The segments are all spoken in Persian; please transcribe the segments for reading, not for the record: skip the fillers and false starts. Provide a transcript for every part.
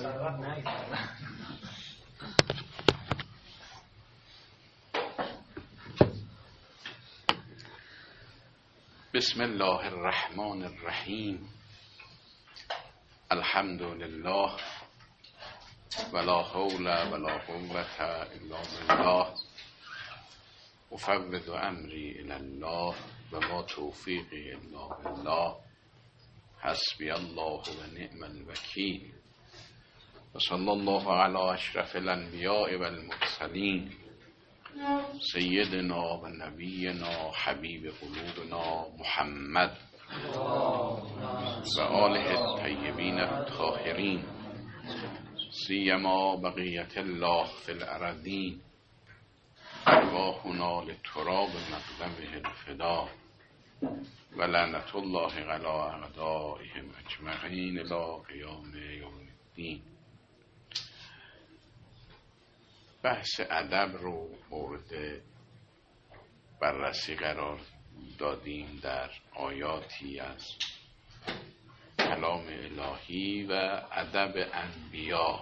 بسم الله الرحمن الرحیم. الحمد لله ولا حول ولا قوة الا بالله افوض امری الی الله و ما توفیقی الا بالله حسبی الله و نعم الوکیل و صلی الله علی اشرف الانبیاء و المرسلین سیدنا و نبینا حبیب قلوبنا محمد و آله الطیبین الطاهرین سیما بقیت الله فی الارضین ارواحنا لتراب مقدمه الفدا و لعنت الله علی اعدائهم اجمعین الی قیام یوم الدین. بحث ادب رو مورد بررسی قرار دادیم در آیاتی از کلام الهی و ادب انبیا،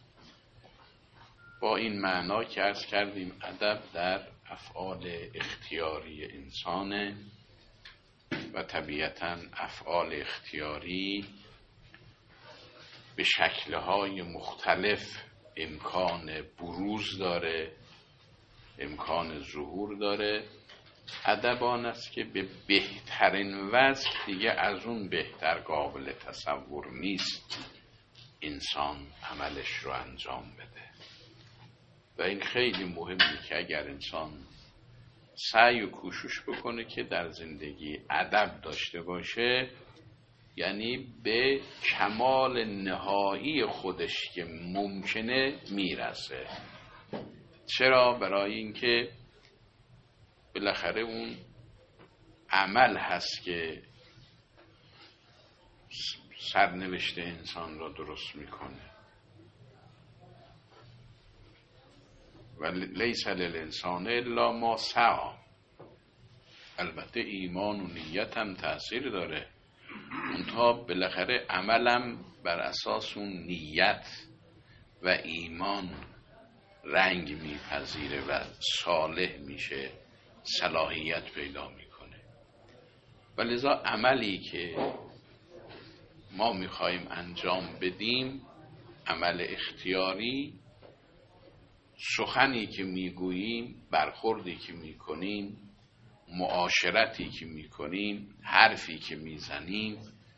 با این معنا که عرض کردیم ادب در افعال اختیاری انسانه و طبیعتاً افعال اختیاری به شکل‌های مختلف امکان بروز داره، امکان ظهور داره. ادب آن است که به بهترین وجه دیگه از اون بهتر قابل تصور نیست انسان عملش رو انجام بده و این خیلی مهمه که اگر انسان سعی و کوشش بکنه که در زندگی ادب داشته باشه، یعنی به کمال نهایی خودش که ممکنه میرسه. چرا؟ برای اینکه بالاخره اون عمل هست که سرنوشت انسان را درست میکنه و لیس للانسان الا ما سعی. البته ایمان و نیت هم تأثیر داره، منتها بالاخره عملم بر اساس اون نیت و ایمان رنگ میپذیره و صالح میشه، صلاحیت پیدا میکنه. و لذا عملی که ما میخوایم انجام بدیم، عمل اختیاری، سخنی که میگوییم، برخوردی که میکنیم، معاشرتی که میکنیم، حرفی که میزنیم،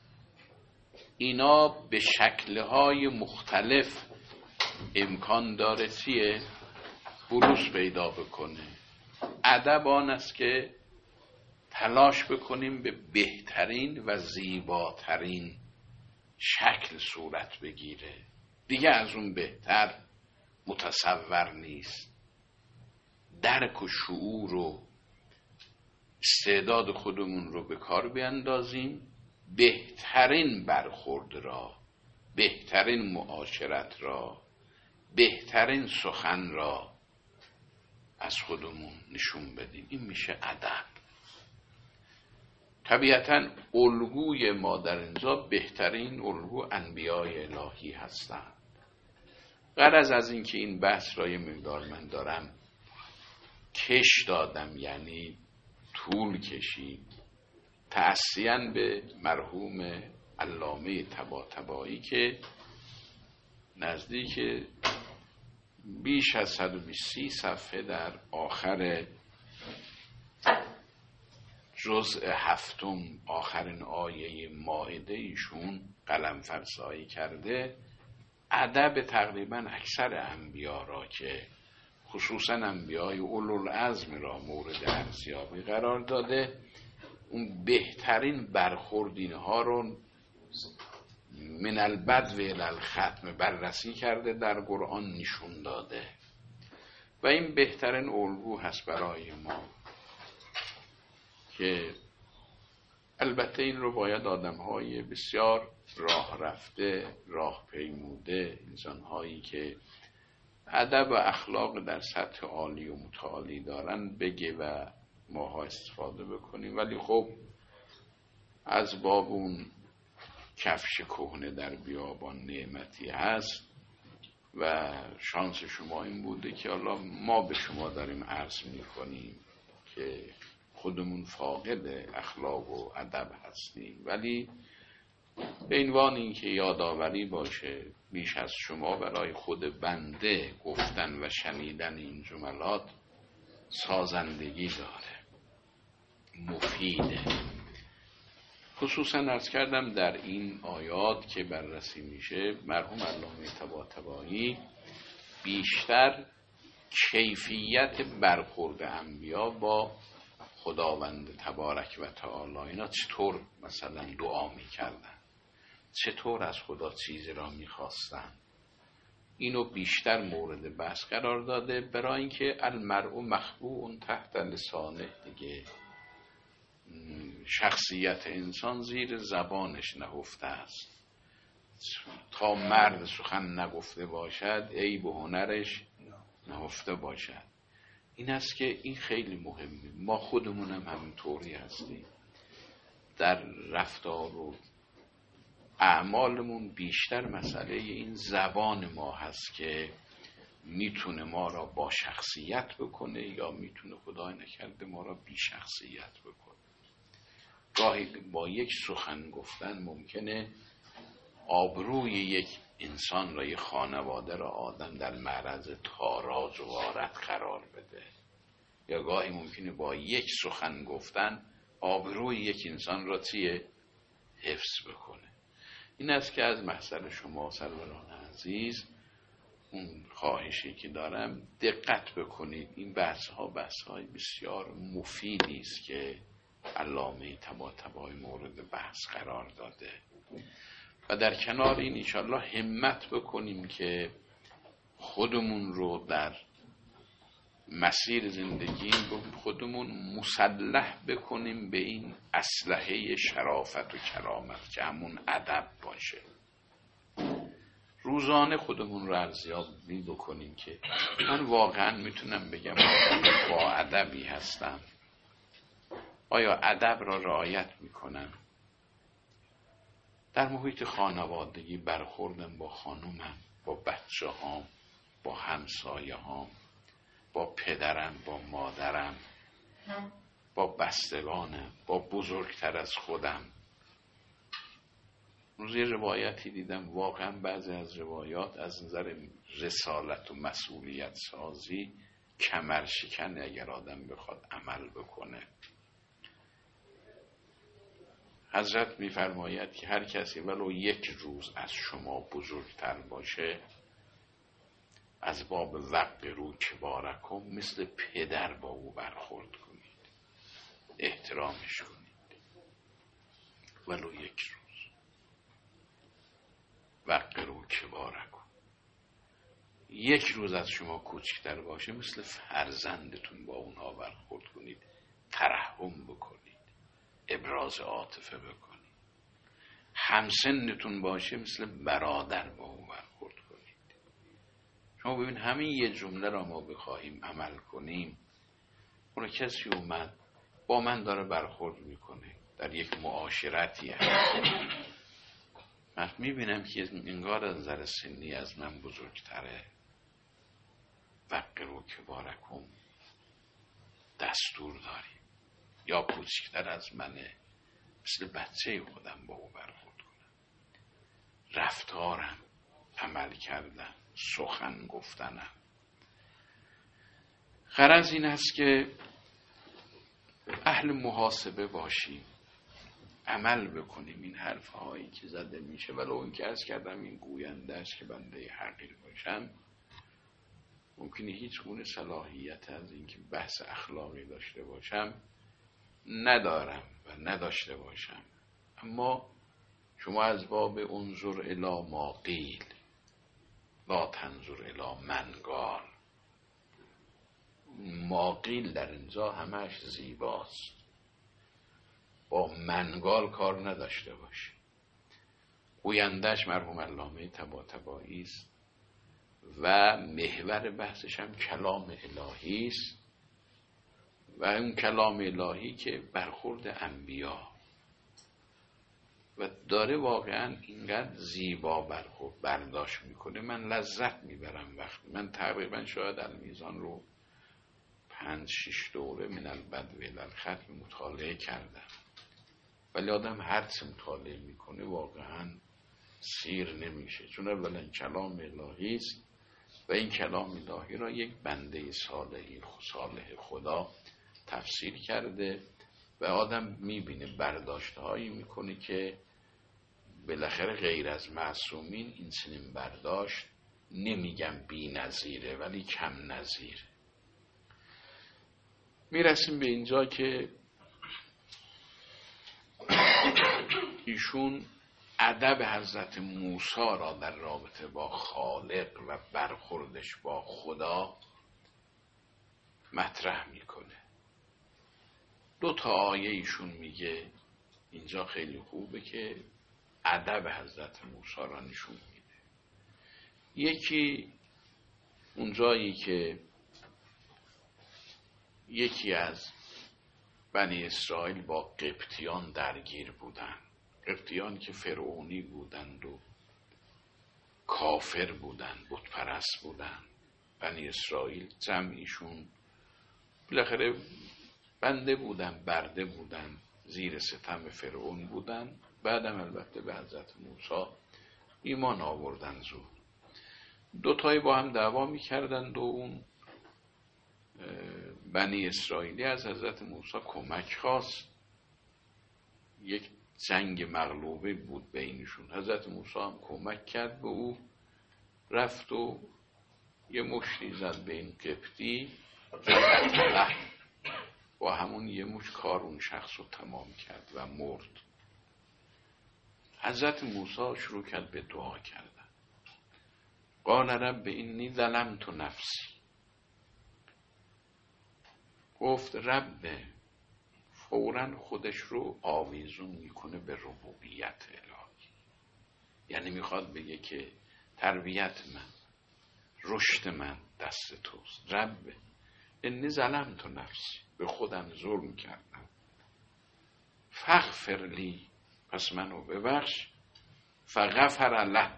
اینا به شکل‌های مختلف امکان داره چیه؟ بروز پیدا بکنه. ادب آن است که تلاش بکنیم به بهترین و زیباترین شکل صورت بگیره، دیگه از اون بهتر متصور نیست. درک و شعور و استعداد خودمون رو به کار بیندازیم، بهترین برخورد را، بهترین معاشرت را، بهترین سخن را از خودمون نشون بدیم. این میشه ادب. طبیعتاً الگوی ما در اینجا بهترین الگو انبیای الهی هستند. غرض از این که این بحث را یه مقدار من دارم کش دادم، یعنی طول کشید، تأسیاً به مرحوم علامه طباطبایی که نزدیک بیش از 120 صفحه در آخر جزء 7 آخرین آیه مائده ایشون قلم فرسایی کرده. ادب تقریباً اکثر انبیا را که خصوصاً انبیای اولوالعزم را مورد ارزیابی قرار داده، اون بهترین برخورد اینها رو من البدو الی الختم بررسی کرده، در قرآن نشون داده و این بهترین الگو هست برای ما که البته این رو باید آدم‌های بسیار راه رفته، راه پیموده، انسان‌هایی که ادب و اخلاق در سطح عالی و متعالی دارن بگه و ماها استفاده بکنیم. ولی خب از باب اون کفش کهنه در بیابان نعمتی هست، و شانس شما این بوده که حالا ما به شما داریم عرض میکنیم که خودمون فاقد اخلاق و ادب هستیم، ولی به عنوان اینکه یادآوری باشه بیش از شما برای خود بنده گفتن و شنیدن این جملات سازندگی داره، مفیده. خصوصا عرض کردم در این آیات که بررسی میشه مرحوم علامه طباطبایی بیشتر کیفیت برخورد انبیا با خداوند تبارک و تعالی، اینا چطور مثلا دعا میکردن، چطور از خدا چیزی را میخواستن، اینو بیشتر مورد بحث قرار داده، برای اینکه المرء مخبوء تحت لسانه دیگه، شخصیت انسان زیر زبانش نهفته است. تا مرد سخن نگفته باشد عیب و هنرش نهفته باشد. این است که این خیلی مهمه. ما خودمونم همینطوری هستیم، در رفتار و اعمالمون بیشتر مسئله این زبان ما هست که میتونه ما را با شخصیت بکنه یا میتونه خدای نکرده ما را بی شخصیت بکنه. گاهی با یک سخن گفتن ممکنه آبروی یک انسان را، یک خانواده را آدم در معرض تاراج و غارت قرار بده، یا گاهی ممکنه با یک سخن گفتن آبروی یک انسان را حفظ بکنه. این است که از محضر شما سروران عزیز اون خواهشی که دارم دقت بکنید. این بحث‌ها بحث‌های بسیار مفیدی است که علامه طباطبایی مورد بحث قرار داده و در کنار این انشاءالله همت بکنیم که خودمون رو در مسیر زندگی خودمون مسلح بکنیم به این اسلحه شرافت و کرامت که همون ادب باشه. روزانه خودمون رو ارزیابی بکنیم که من واقعا میتونم بگم با ادبی هستم، آیا ادب را رعایت میکنم؟ در محیط خانوادگی برخوردم با خانومم، با بچه هام، با همسایه هام، با پدرم، با مادرم، با بستگانم، با بزرگتر از خودم. روزی روایتی دیدم، واقعا بعضی از روایات از نظر رسالت و مسئولیت سازی کمرشکنه اگر آدم بخواد عمل بکنه. حضرت می‌فرماید که هر کسی ولو یک روز از شما بزرگتر باشه از باب وقروا کبارکم مثل پدر با او برخورد کنید، احترامش کنید. ولو یک روز وقروا کبارکم. یک روز از شما کوچکتر باشه مثل فرزندتون با اونها برخورد کنید، ترحم بکنید، ابراز عاطفه بکنید. همسنتون باشه مثل برادر با او برخورد کنید. شما ببین همین یه جمله را ما بخواهیم عمل کنیم، اون کسی اومد با من داره برخورد میکنه در یک معاشرتی هست، من میبینم که انگار از نظر سنی از من بزرگتره، وقروا کبارکم دستور داریم، یا کوچکتر از منه مثل بچه خودم با او برخورد کنم. رفتارم، عمل کردم، سخن گفتنم. غرض این است که اهل محاسبه باشیم، عمل بکنیم. این حرف هایی که زده میشه ولو این که عرض کردم این گویندهش که بنده حقیر باشم ممکنه هیچ گونه صلاحیت از این که بحث اخلاقی داشته باشم ندارم و نداشته باشم، اما شما از باب انظر الی ما قیل لا تنظر الی من قال، ما قیل در اینجا همش زیباست، با منگال کار نداشته باشه. گویندش مرحوم علامه طباطبایی است و محور بحثش هم کلام الهی است و اون کلام الهی که برخورد انبیا و داره واقعا اینقدر زیبا برداشت میکنه، من لذت میبرم وقتی من تقریبا شاید المیزان رو 5-6 دوره من البدو الی الختم مطالعه کردم، ولی آدم هرچه مطالعه میکنه واقعا سیر نمیشه، چون اولا کلام الهی است و این کلام الهی را یک بنده صالح خدا تفسیر کرده و آدم میبینه برداشتهایی میکنه که بالاخره غیر از معصومین این چنین برداشت نمیگم بی نظیره ولی کم نظیر. میرسیم به اینجا که ایشون ادب حضرت موسی را در رابطه با خالق و برخوردش با خدا مطرح میکنه. 2 آیه ایشون میگه اینجا خیلی خوبه که ادب حضرت موسی را نشون میده. یکی اونجایی که یکی از بنی اسرائیل با قبطیان درگیر بودن، قبطیان که فرعونی بودند و کافر بودند، بت پرست بودند. بنی اسرائیل جمعیشون بالاخره بنده بودن، برده بودن، زیر ستم فرعون بودن. بعدم البته به حضرت موسی ایمان آوردن زود. 2 با هم دعوا میکردند و اون بنی اسرائیلی از حضرت موسی کمک خواست. یک جنگ مغلوبه بود بینشون. حضرت موسی هم کمک کرد به او، رفت و یه مشتی زد به این قبطی و همون یه مشت کار اون شخص رو تمام کرد و مرد. حضرت موسی شروع کرد به دعا کردن. قال رب انی ظلمت نفسی، گفت رب، فوراً خودش رو آویزون میکنه به ربوبیت الهی، یعنی میخواد بگه که تربیت من، رشد من دست توست. رب انی ظلمت نفسی، به خودم ظلم کردم، فاغفر لی، پس منو ببخش. فغفر له،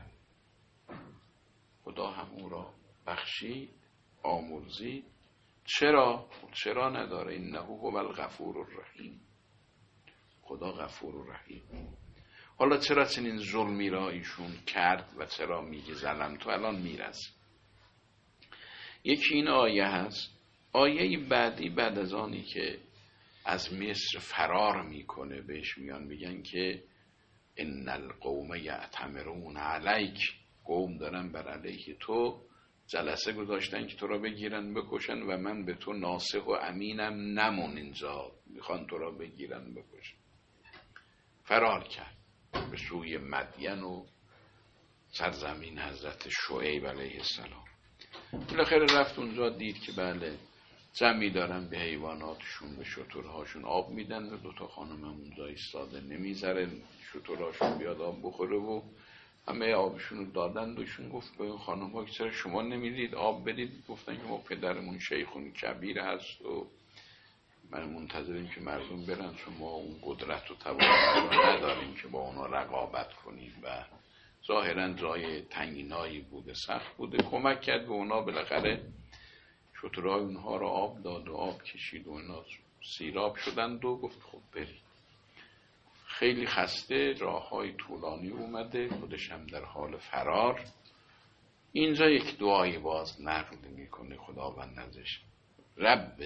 خدا هم او را بخشید، آمرزید. چرا نداره؟ انه هو الغفور الرحیم، خدا غفور و رحیم. حالا چرا چنین ظلمی را ایشون کرد و چرا میگه ظلم؟ تو الان میرسه. یکی این آیه هست. آیه بعدی بعد از آنی که از مصر فرار میکنه بهش میگن که ان القوم یأتمرون علیک، قوم دارن بر علیه تو جلسه گذاشتن که تو را بگیرن بکشن و من به تو ناصح و امینم، نمون اینجا، میخوان تو را بگیرن بکشن. فرار کرد به سوی مدین و سرزمین حضرت شعیب علیه السلام. بالاخره رفت اونجا، دید که بله جمعی دارن به حیواناتشون، به شترهاشون آب میدن و 2 خانم هم اونجا ایستاده نمیذاره شترهاشون بیاد آب بخوره و همه آبشون رو دادن. دوشون گفت به این خانم ها که چرا شما نمیدید آب بدید؟ گفتن که ما پدرمون شیخون کبیر هست و من منتظریم که مردم برن، چون ما اون قدرت و توانایی نداریم که با اونا رقابت کنیم. و ظاهرا جای تنگینایی بوده، سخت بوده. کمک کرد به اونا، بالاخره شترهای اونها رو آب داد و آب کشید و اونا سیراب شدند و گفت خب برید. خیلی خسته، راههای طولانی اومده، خودش هم در حال فرار. اینجا یک دعای باز نقل میکنه خداوند ازش، رب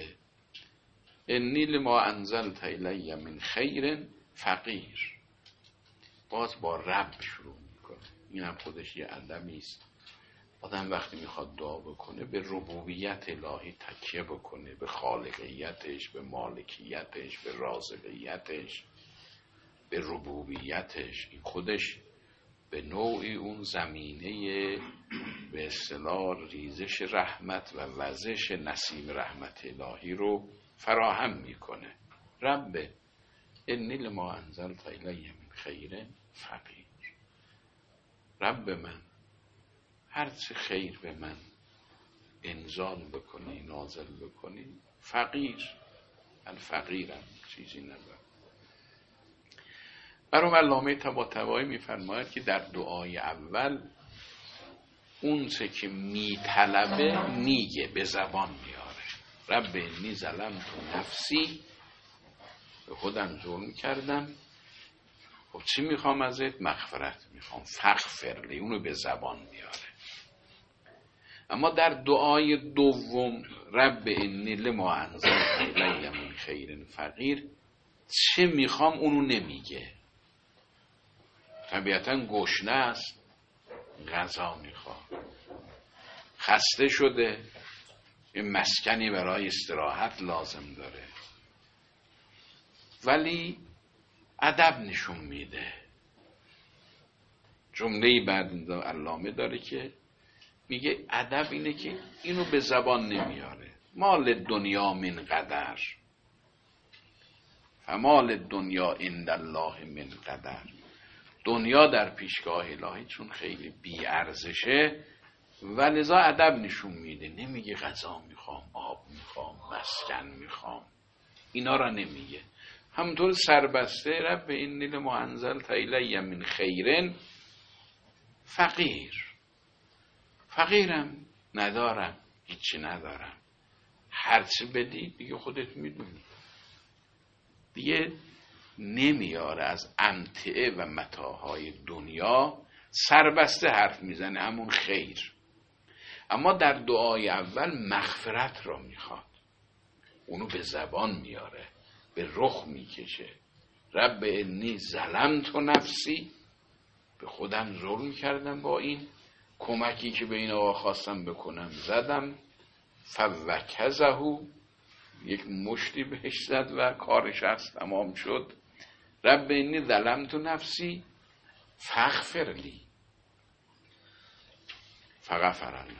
انی لما انزلت الی من خیر فقیر. باز با رب شروع میکنه. این هم خودش یه ادبی است. آدم وقتی میخواد دعا بکنه به ربوبیت الهی تکیه بکنه، به خالقیتش، به مالکیتش، به رازقیتش، به ربوبیتش. این خودش به نوعی اون زمینه به اصطلاح ریزش رحمت و وزش نسیم رحمت الهی رو فراهم میکنه. رب انی لما انزلت الی من خیر فقیر. رب من، هر چه خیر به من انزال بکنی، نازل بکنی، فقیر، من فقیرم، چیزی ندارم. برام علامه طباطبایی میفرماید که در دعای اول اون چه که میطلبه میگه، به زبان میاره. رب انی ظلمت نفسی، به خودم ظلم کردم. خب چی میخوام ازت؟ مغفرت میخوام، فغفر لی، اونو به زبان میاره. اما در دعای دوم رب انی لما انزلت الی من خیر فقیر، چه میخوام اونو نمیگه. طبیعتا گشنه است، غذا میخواد، خسته شده، یه مسکنی برای استراحت لازم داره، ولی ادب نشون میده. جمله بعد علامه داره که میگه ادب اینه که اینو به زبان نمیاره. مال دنیا من قدر، فمال دنیا عند الله من قدر. دنیا در پیشگاه الهی چون خیلی بی ارزشه و لذا ادب نشون میده، نمیگه غذا میخوام، آب میخوام، مسکن میخوام، اینا را نمیگه. همونطور سربسته رب انی لما انزلت الی من خیر فقیر، فقیرم، ندارم، هیچی ندارم. هرچی بدی دیگه خودت میدونی. دیگه نمیاره از امتعه و متاعهای دنیا، سربسته حرف میزنه، همون خیر. اما در دعای اول مغفرت را میخواد، اونو به زبان میاره، به رخ میکشه. رب انی ظلمت نفسی، به خودم ظلم کردم، با این کمکی که به این آقا خواستم بکنم زدم، فوکزهو، یک مشتی بهش زد و کارش هست تمام شد. رب انی ظلمت نفسی فغفر لی، فغفر الله.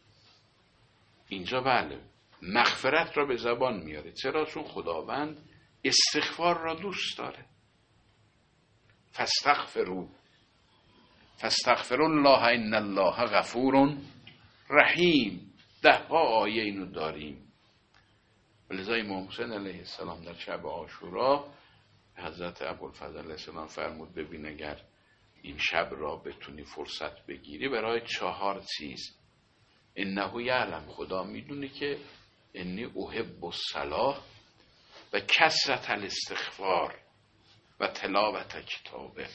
اینجا بله مغفرت را به زبان میاره. چرا؟ چون خداوند استغفار را دوست داره. فاستغفروا الله ان الله غفور رحیم. 10 آیه اینو داریم. ولذا امام حسین علیه السلام در شب عاشورا حضرت ابوالفضل علیه السلام فرمود ببین اگر این شب را بتونی فرصت بگیری برای 4 چیز. انه یعلم، خدا میدونه که انی احب الصلاة و کثرت الاستغفار و تلاوت کتابه.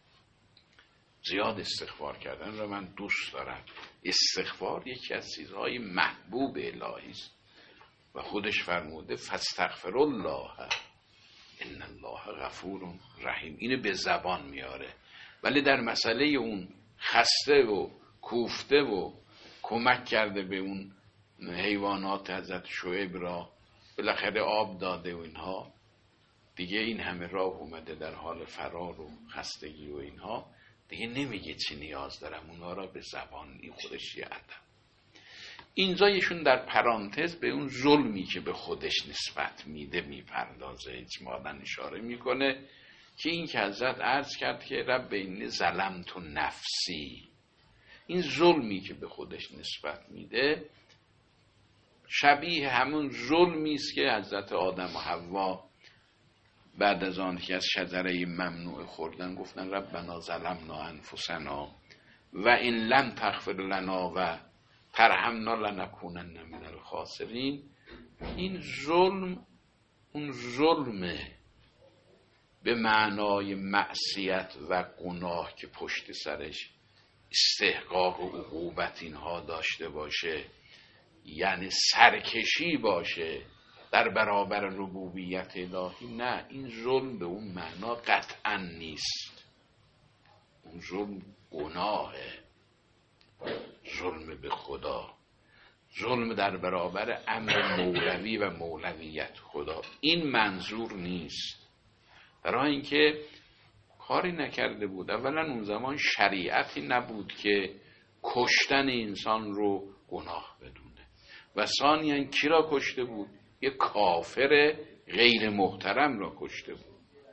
زیاد استغفار کردن را من دوست دارم. استغفار یکی از چیزهای محبوب الهی است و خودش فرموده فاستغفروا الله ان الله غفور رحیم. اینو به زبان میاره، ولی در مسئله اون خسته و کوفته و کمک کرده به اون حیوانات حضرت شعیب را، بالاخره آب داده و اینها، دیگه این همه راه اومده در حال فرار و خستگی و اینها، دیگه نمیگه چی نیاز دارم، اونها را به زبان. این خودش یه ادب. اینجا ایشون در پرانتز به اون ظلمی که به خودش نسبت میده میپردازه، اجمالاً اشاره میکنه که این که حضرت عرض کرد که رب انی ظلمت نفسی، این ظلمی که به خودش نسبت میده شبیه همون ظلمی است که حضرت آدم و حوا بعد از آن که از شجره ممنوع خوردن گفتن ربنا ظلمنا انفسنا و ان لم تغفر لنا و ترحمنا لنکونن من الخاسرین. این ظلم اون ظلمه به معنای معصیت و گناه که پشت سرش استحقاق و عقوبت اینها داشته باشه، یعنی سرکشی باشه در برابر ربوبیت الهی. نه، این ظلم به اون معنا قطعا نیست. اون ظلم گناهه، ظلم به خدا، ظلم در برابر امر مولوی و مولویت خدا. این منظور نیست. برای اینکه کاری نکرده بود. اولا اون زمان شریعتی نبود که کشتن انسان رو گناه بدونه و ثانیاً کی را کشته بود؟ یک کافر غیر محترم را کشته بود.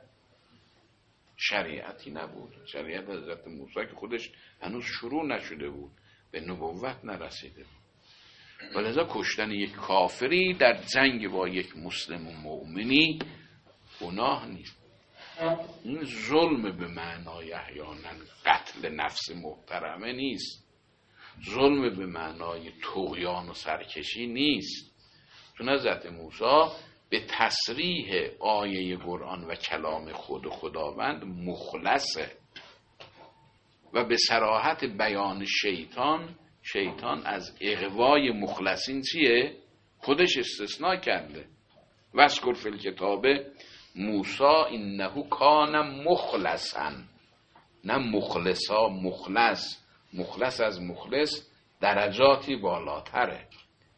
شریعتی نبود. شریعت حضرت موسی که خودش هنوز شروع نشده بود، به نبوت نرسیده بود. ولذا کشتن یک کافری در جنگ با یک مسلم و مؤمنی گناه نیست. این ظلم به معنای احیانا قتل نفس محترمه نیست، ظلم به معنای طغیان و سرکشی نیست. چون حضرت موسی به تصریح آیه قرآن و کلام خداوند مخلصه و به صراحت بیان شیطان از اغوای مخلصین چیه؟ خودش استثناء کرده. واذکر فی الکتاب موسی انه کان مخلصا، نه مخلصا، مخلص از مخلص درجاتی بالاتره.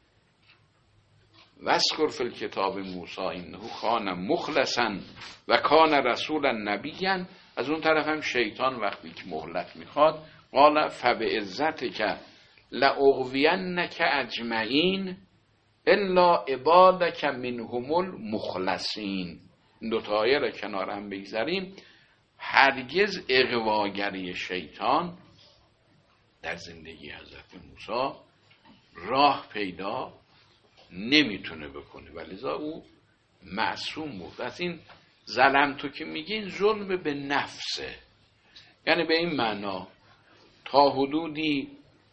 واذکر فی الکتاب موسی انه کان مخلصا و کان رسولا نبیا. از اون طرف هم شیطان وقتی که مهلت میخواد قال فبعزتک لاغوینک اجمعین الا عبادک منهم المخلصین. این دو تا آیه را کنار هم بگذاریم. هرگز اغواگری شیطان در زندگی حضرت موسی راه پیدا نمیتونه بکنه، ولذا او معصوم بود. از این ظلم تو که میگین ظلم به نفسه، یعنی به این معنا تا حدودی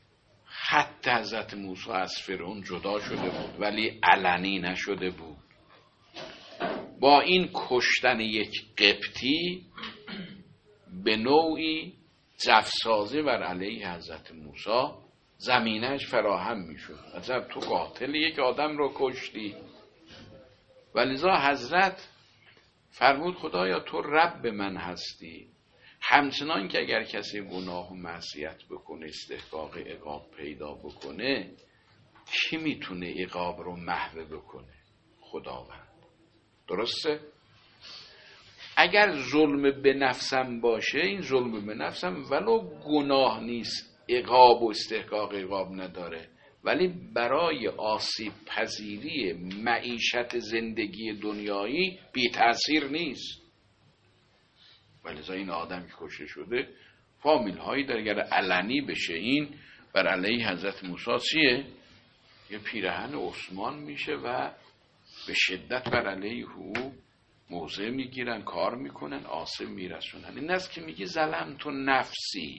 خط حضرت موسی از فرعون جدا شده بود ولی علنی نشده بود. با این کشتن یک قبطی به نوعی جفسازی بر علیه حضرت موسی زمینش فراهم میشد. مثلا تو قاتل یک آدم رو کشتی، ولذا حضرت فرمود خدایا تو رب من هستی، همچنان که اگر کسی گناه و معصیت بکنه استحقاق عقاب پیدا بکنه، کی میتونه عقاب رو محو بکنه؟ خداوند. درسته؟ اگر ظلم به نفسم باشه، این ظلم به نفسم ولو گناه نیست، عقاب و استحقاق عقاب نداره، ولی برای آسیب پذیری معیشت زندگی دنیایی بی تأثیر نیست. ولذا این آدم که کشته شده فامیل هایی داره. اگر علنی بشه این بر علیه حضرت موسی چیه؟ یه پیرهن عثمان میشه و به شدت بر علیه او موضع میگیرن، کار میکنن، آسیب میرسونن. این است که میگه ظلم تو نفسی،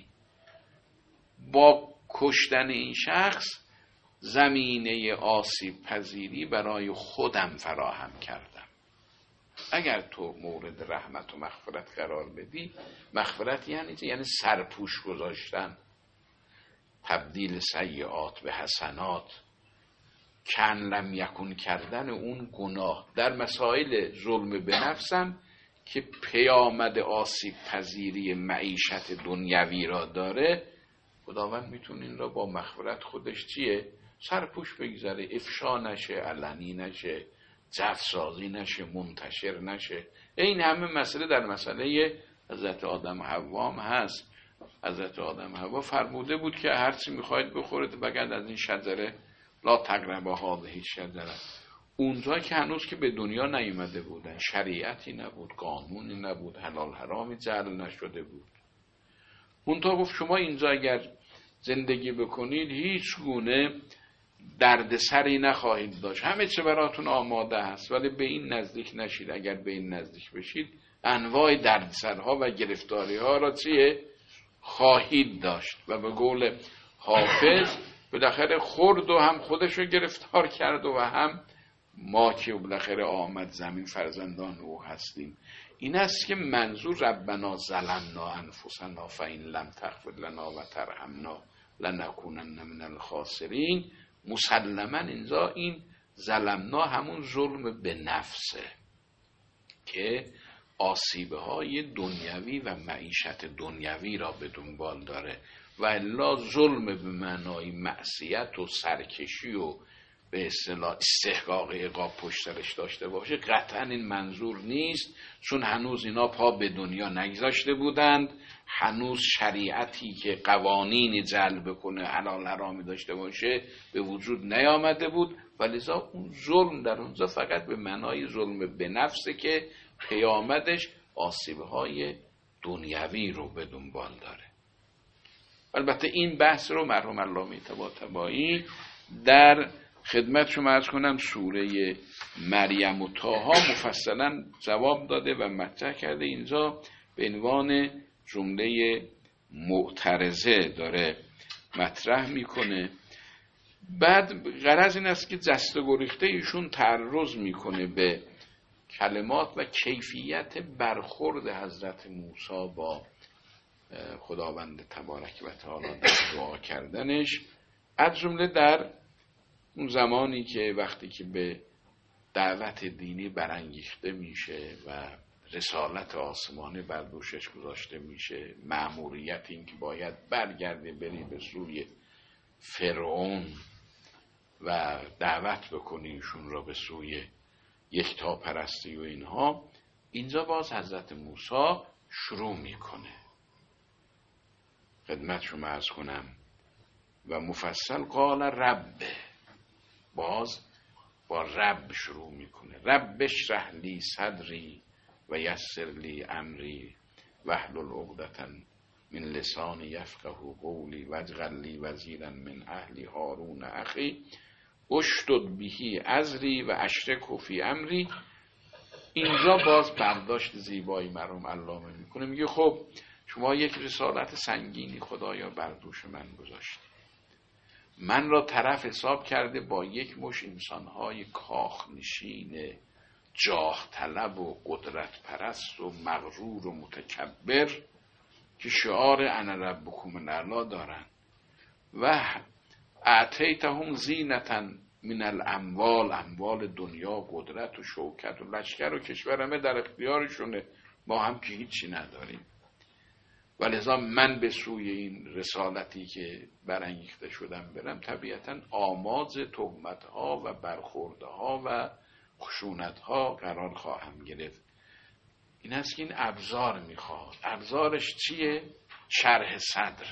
با کشتن این شخص زمینه آسیب پذیری برای خودم فراهم کردم. اگر تو مورد رحمت و مغفرت قرار بدی، مغفرت یعنی سرپوش گذاشتن، تبدیل سیئات به حسنات، کن لم یکن کردن اون گناه در مسائل ظلم به نفسم که پیامد آسیب پذیری معیشت دنیوی را داره. خداوند میتونه این را با مغفرت خودش چیه؟ سرپوش بگذاره، افشا نشه، علنی نشه، جفسازی نشه، منتشر نشه. این همه مسئله در مسئله حضرت آدم و حوا هم هست. حضرت آدم و حوا فرموده بود که هرچی میخواید بخورید بگرد از این شجره لا تقربا هذه الشجره. اونجا که هنوز که به دنیا نیومده بودن، شریعتی نبود، قانونی نبود، حلال حرامی جعل نشده بود. اونجا گفت شما اینجا اگر زندگی بکنید هیچ گونه دردسری نخواهید داشت، همه چه براتون آماده هست، ولی به این نزدیک نشید. اگر به این نزدیک بشید انواع دردسرها و گرفتاریها را چیه؟ خواهید داشت. و به قول حافظ بالاخره خورد و هم خودشو گرفتار کرد و هم ما که بالاخره آمد زمین فرزندان او هستیم. این است که منظور ربنا ظلمنا انفسنا فإن لم تغفر لنا و ترحمنا لنکونن من الخاسرین. مسلما اینجا این ظلمنا همون ظلم به نفسه که آسیبه های دنیوی و معیشت دنیوی را به دنبال داره، و الا ظلم به معنای معصیت و سرکشی و به اصطلاح استحقاق عقاب پشترش داشته باشه قطعا این منظور نیست. چون هنوز اینا پا به دنیا نگذاشته بودند، هنوز شریعتی که قوانینی جلب کنه، حلال حرامی داشته باشه به وجود نیامده بود. ولذا اون ظلم در اونجا فقط به معنای ظلم به نفسه که پیامدش آسیب‌های دنیوی رو به دنبال داره. البته این بحث رو مرحوم علامه طباطبایی در خدمتشون عرض کنم سوره مریم و طه مفصلا جواب داده و مطرح کرده. اینجا به عنوان جمله معترضه داره مطرح میکنه. بعد غرض این است که جست و گریخته ایشون تعرض میکنه به کلمات و کیفیت برخورد حضرت موسی با خداوند تبارک و تعالی در دعا کردنش، از جمله در اون زمانی که وقتی که به دعوت دینی برانگیخته میشه و رسالت آسمانی بر دوشش گذاشته میشه، مأموریت این که باید برگرده بری به سوی فرعون و دعوت بکنی ایشون را به سوی یکتاپرستی و اینها، اینجا باز حضرت موسی شروع میکنه. خدمت شما عرض کنم و مفصل قال ربه، باز با رب شروع میکنه. رب اشرح لی صدری و یسر لی امری واحلل عقدة من لسانی یفقهوا قولی واجعل لی وزیرا من اهلی هارون اخی اشدد به ازری و اشرکه فی امری. اینجا باز برداشت زیبایی مرحوم علامه میکنه، میگه خب شما یک رسالت سنگینی خدایا بر دوش من گذاشت، من را طرف حساب کرده با یک مش انسانهای کاخ نشین جاه طلب و قدرت پرست و مغرور و متکبر که شعار انا ربکم الاعلی دارن و اعطیتهم زینة من الاموال، اموال دنیا، قدرت و شوکت و لشکر و کشور همه در اختیارشونه، ما هم که هیچی نداریم. ولذا من به سوی این رسالتی که برانگیخته شدم برم، طبیعتا آماج تهمت‌ها و برخوردها و خشونت‌ها قرار خواهم گرفت. این است که این ابزار میخواد. ابزارش چیه؟ شرح صدر.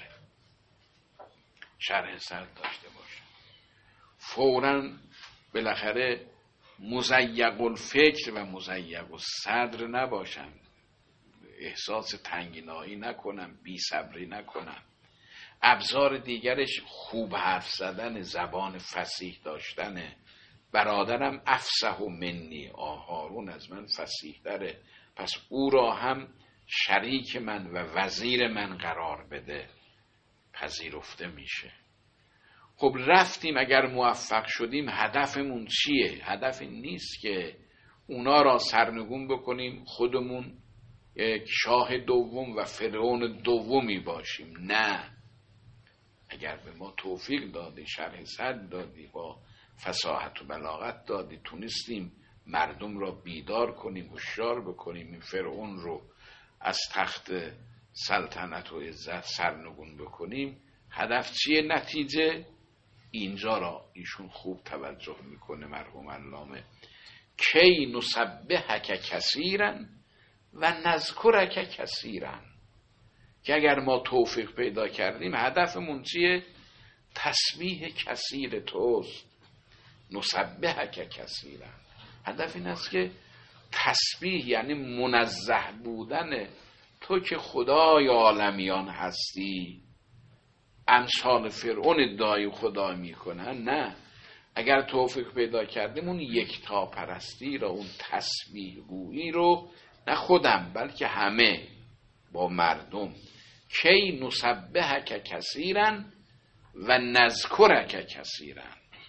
شرح صدر داشته باشه، فوراً بالاخره مضیق الفکر و مضیق الصدر نباشم، احساس تنگنایی نکنم، بی صبری نکنم. ابزار دیگرش خوب حرف زدن، زبان فصیح داشتن. برادرم افصح منی، هارون از من فصیح داره، پس او را هم شریک من و وزیر من قرار بده، پذیرفته میشه. خب رفتیم، اگر موفق شدیم هدفمون چیه؟ هدف این نیست که اونا را سرنگون بکنیم خودمون یک شاه دوم و فرعون دومی باشیم. نه، اگر به ما توفیق دادی، شرح صدر دادی، با فصاحت و بلاغت دادی، تونستیم مردم را بیدار کنیم، هوشیار بکنیم، این فرعون رو از تخت سلطنت و عزت سرنگون بکنیم، هدف چیه؟ نتیجه اینجا را ایشون خوب توجه میکنه مرحوم علامه. کی نسبحک کثیرا و نذکرک کثیرا، که اگر ما توفیق پیدا کردیم هدفمون چیه؟ تسبیح کثیر توست. نسبحک کثیرا، هدف این است که تسبیح یعنی منزه بودن تو که خدای عالمیان هستی. امثال فرعون ادعای خدا میکنن، نه، اگر توفیق پیدا کردیم اون یکتا پرستی را، اون تسبیح گویی رو، نه خودم بلکه همه با مردم، کی نسبحک کثیرا و نذکرک کثیرا،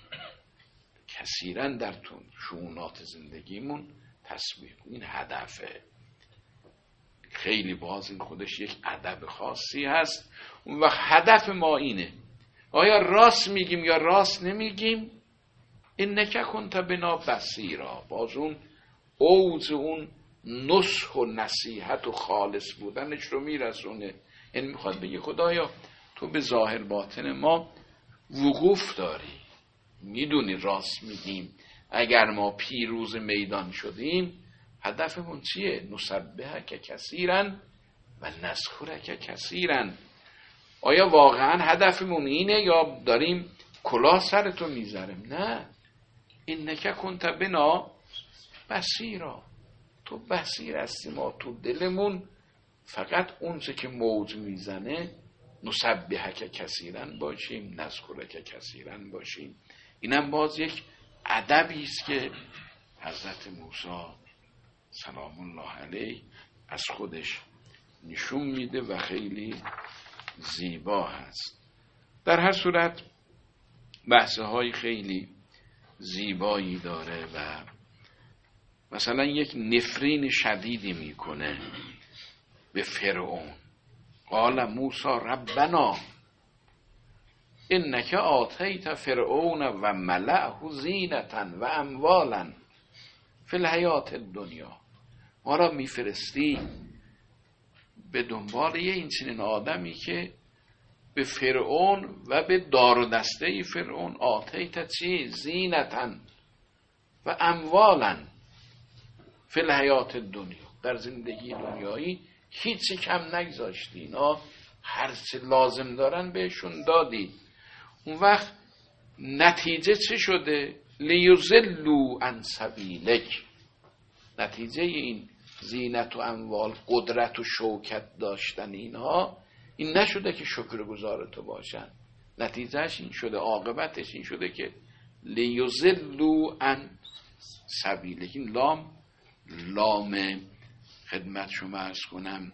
کثیرا در شؤونات زندگیمون تسبیح. این هدفه. خیلی باز این خودش یک ادب خاصی هست. اون وقت هدف ما اینه، آیا راست میگیم یا راست نمیگیم؟ انک کنت بنا بصیرا، باز اون اوج اون نصح و نصیحت و خالص بودنش رو میرسونه. یعنی میخواد بگه خدایا تو به ظاهر باطن ما وقوف داری، میدونی راست میگیم، اگر ما پیروز میدان شدیم هدفمون چیه؟ نسبحک کثیرا و نذکرک کثیرا. آیا واقعا هدفمون اینه یا داریم کلاه سرتو میذاریم؟ نه، انک کنت بنا بصیرا، تو بصیر هستی، ما تو دلمون فقط اون چه که موج میزنه نسبحک کثیرا باشیم، نذکرک کثیرا باشیم. اینم باز یک ادبی است که حضرت موسی سلام الله علیه از خودش نشون میده و خیلی زیبا هست. در هر صورت بحثه های خیلی زیبایی داره و مثلا یک نفرین شدیدی میکنه به فرعون. قال موسی ربنا انک آتیت فرعون و ملأه زینة و اموالا فی الحیاة الدنیا. ما را میفرستی به دنبال یه این چنین آدمی که به فرعون و به دار و دسته فرعون آتیت چی؟ زینة و اموالا فی الحیاة الدنیا، در زندگی دنیایی هیچی کم نگذاشتی، اینا هر چه لازم دارن بهشون دادی. اون وقت نتیجه چه شده؟ لیضلوا عن سبیلک. نتیجه این زینت و اموال، قدرت و شوکت داشتن اینها این نشده که شکرگزار تو باشن، نتیجهش این شده، عاقبتش این شده که لیضلوا عن سبیلک. این لام خدمت شما عرض کنم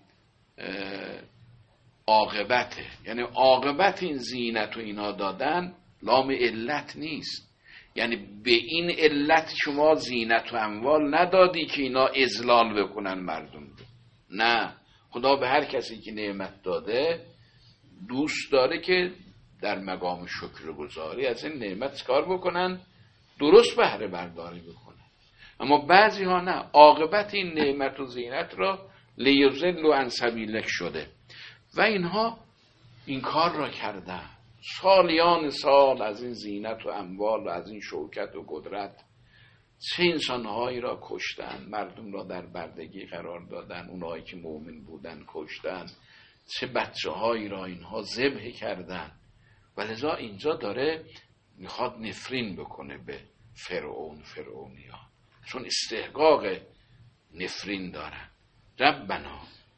عاقبته، یعنی عاقبت این زینت و اینا دادن لام علت نیست. یعنی به این علت شما زینت و اموال ندادی که اینا اذلال بکنن مردم رو. نه، خدا به هر کسی که نعمت داده دوست داره که در مقام شکرگزاری از این نعمت کار بکنن، درست بهره برداری بکنن. اما بعضی ها نه، عاقبت این نعمت و زینت را لیضلوا عن سبیلک شده و اینها این کار را کردن. سالیان سال از این زینت و اموال و از این شوکت و قدرت چه انسانهایی را کشتن، مردم را در بردگی قرار دادن، اونهایی که مؤمن بودن کشتن، چه بچه هایی را اینها ذبح کردن. ولذا اینجا داره میخواد نفرین بکنه به فرعونیان، چون استحقاق نفرین دارن. ربنا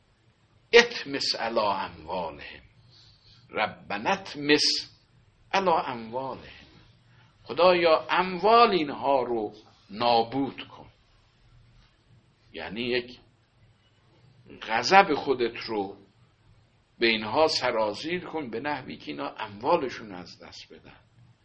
اطمس علی اموالهم، ربنا اطمس علی اموالهم. خدایا اموال اینها رو نابود کن، یعنی یک غضب خودت رو به اینها سرازیر کن به نحوی که اینا اموالشون از دست بدن.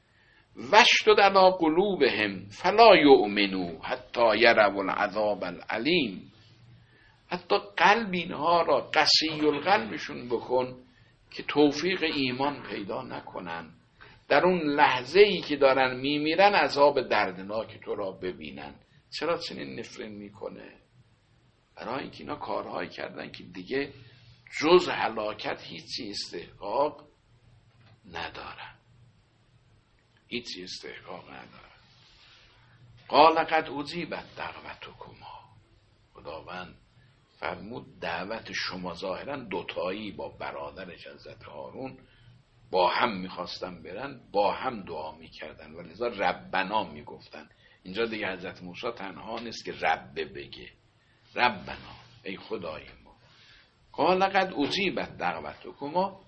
واشدد علی قلوبهم فلا یؤمنوا حتی یروا العذاب العلیم. حتی قلب اینها را قسی القلبشون بکن که توفیق ایمان پیدا نکنن، در اون لحظه ای که دارن میمیرن عذاب دردناک تو را ببینن. چرا چنین نفرین میکنه؟ برای اینکه اینا کارهایی کردن که دیگه جز هلاکت هیچی استحقاق ندارن، هیچی استحقاق ندارن. قال قد اجیبت دعوتکما. خداوند فرمود دعوت شما، ظاهرا دوتایی با برادرش حضرت هارون با هم میخواستن برن، با هم دعا میکردن و لذا ربنا میگفتن. اینجا دیگه حضرت موسی تنها نیست که رب بگه، ربنا ای خدای ما. قال قد اجیبت دعوتکما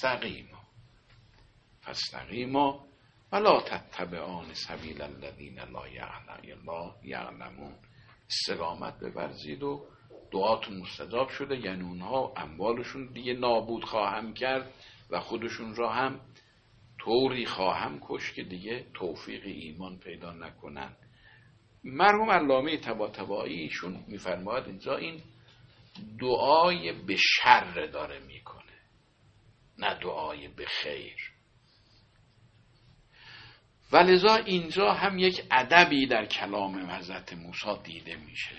فاستقیما ولا تتبعان سبیل الذین لا یعلمون. استقامت بورزید و دعاتون مستجاب شده، یعنی اونها اموالشون دیگه نابود خواهم کرد و خودشون را هم طوری خواهم کش که دیگه توفیق ایمان پیدا نکنن. مرحوم علامه طباطبایی ایشون میفرماید اینجا این دعای به شر داره میکنه، نه دعای به خیر. ولذا اینجا هم یک ادبی در کلام حضرت موسی دیده میشه.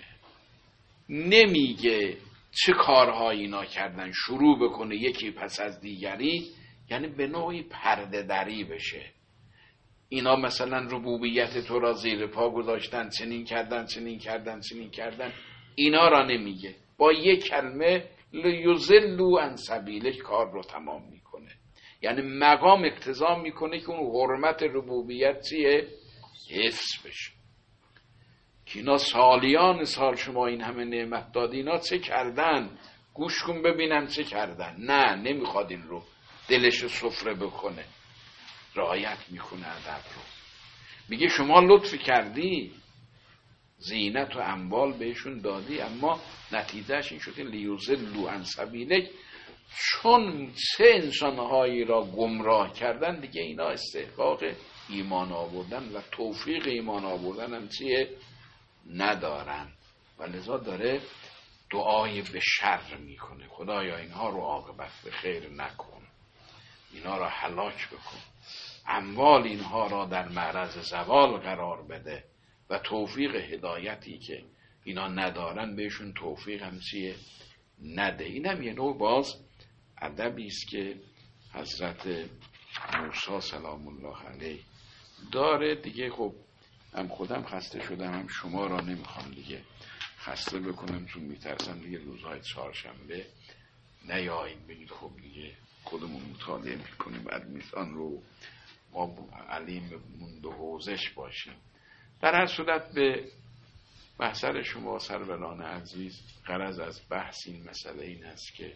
نمیگه چه کارهایی اینا کردن شروع بکنه یکی پس از دیگری، یعنی به نوعی پرده دری بشه. اینا مثلا ربوبیت تو را زیر پا گذاشتن، چنین کردن، اینا را نمیگه، با یک کلمه لیضلوا عن سبیلک کار رو تمام میکنه. یعنی مقام اقتضا میکنه که اون حرمت ربوبیت چیه؟ حفظ بشه. که اینا سالیان سال شما این همه نعمت دادی، اینا چه کردن؟ گوش کن ببینم چه کردن. نه، نمیخواد این رو دلش سفره بکنه، رعایت میکنه ادب رو. میگه شما لطف کردی، زینت و اموال بهشون دادی، اما نتیجهش این شد که لیضلوا عن سبیلک، چون سه انسانهایی را گمراه کردن دیگه اینا استحقاق ایمان آوردن و توفیق ایمان آوردن هم چیه؟ ندارن. و لذا داره دعای به شر میکنه، خدایا اینها رو عاقبت به خیر نکن، اینا را هلاک بکن، اموال اینها را در معرض زوال قرار بده و توفیق هدایتی که اینا ندارن بهشون توفیق هم چیه؟ نده. این هم یه نوع باز ادبی است که حضرت موسی سلام الله علیه داره دیگه. خب هم خودم خسته شدم، هم شما را نمیخوام دیگه خسته بکنم، چون میترسم دیگه روزهای چهارشنبه نیایید بگید خب دیگه خودمون مطالعه میکنیم بعد میزان رو ما علیمون به حوزش باشیم. در هر صورت به محضر شما سروران عزیز، غرض از بحث این مسئله این است که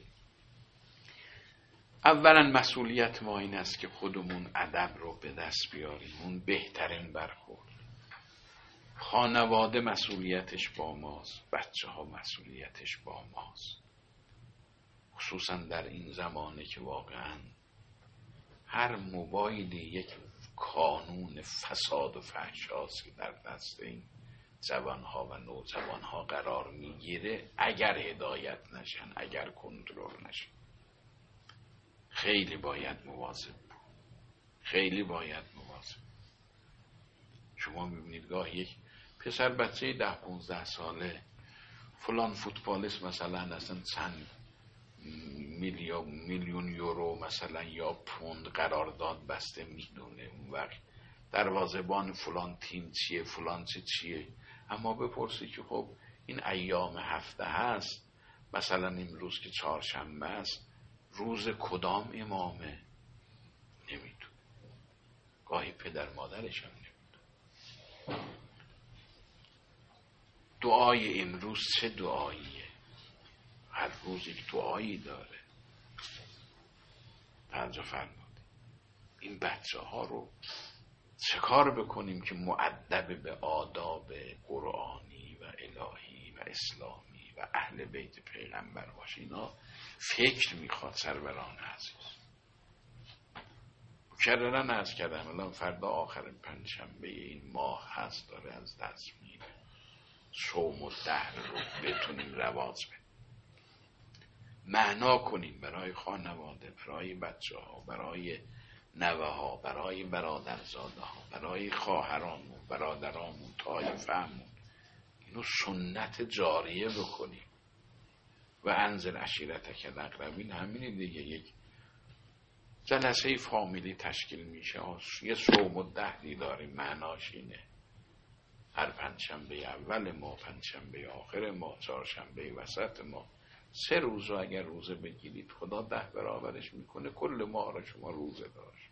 اولا مسئولیت ما این است که خودمون ادب رو به دست بیاریم، اون بهترین برخورد. خانواده مسئولیتش با ماست، بچه ها مسئولیتش با ماست، خصوصا در این زمانه که واقعا هر موبایلی یک کانون فساد و فحشاست که در دست این جوانها و نوجوانها قرار میگیره اگر هدایت نشن، اگر کنترل نشن. خیلی باید مواظب بود، خیلی باید مواظب. شما میبینید گاهی یک پسر بچه 10-15 ساله فلان فوتبالیست مثلا اصلا چند میلیون یورو مثلا یا پوند قرارداد بسته میدونه، اون وقت دروازه‌بان فلان تیم چیه، فلان چیه. اما بپرسی که خب این ایام هفته هست، مثلا امروز که چهارشنبه است، روز کدام امامه؟ نمیدونه. گاهی پدر مادرش هم نمیدونه. دعای امروز چه دعاییه؟ هر روز یک دعایی داره. توجه فرمودید. این بچه ها رو چه کار بکنیم که مؤدب به آداب قرآنی و الهی و اسلامی و اهل بیت پیغمبر باشه؟ اینا فکر میخواد سروران عزیز. مکررن عرض کردم الان فردا آخر پنجشنبه این ماه هست، داره از دست میره. صوم و دهر رو بتونیم رواج بدیم، معنا کنیم برای خانواده، برای بچه ها، برای نوه ها، برای برادرزاده ها، برای خواهرامون، برادرامون، طایفه‌مون. اینو سنت جاریه بکنیم. و انزل عشیرتک الاقربین، همینی دیگه. یک جلسه فامیلی تشکیل میشه، یه صوم و دهری داریم، معناش اینه هر پنجشنبه اول ماه، پنجشنبه آخر ماه، چهارشنبه وسط ماه، 3 روز رو اگر روزه بگیرید خدا 10 برابرش میکنه، کل ماه را شما روزه داشت.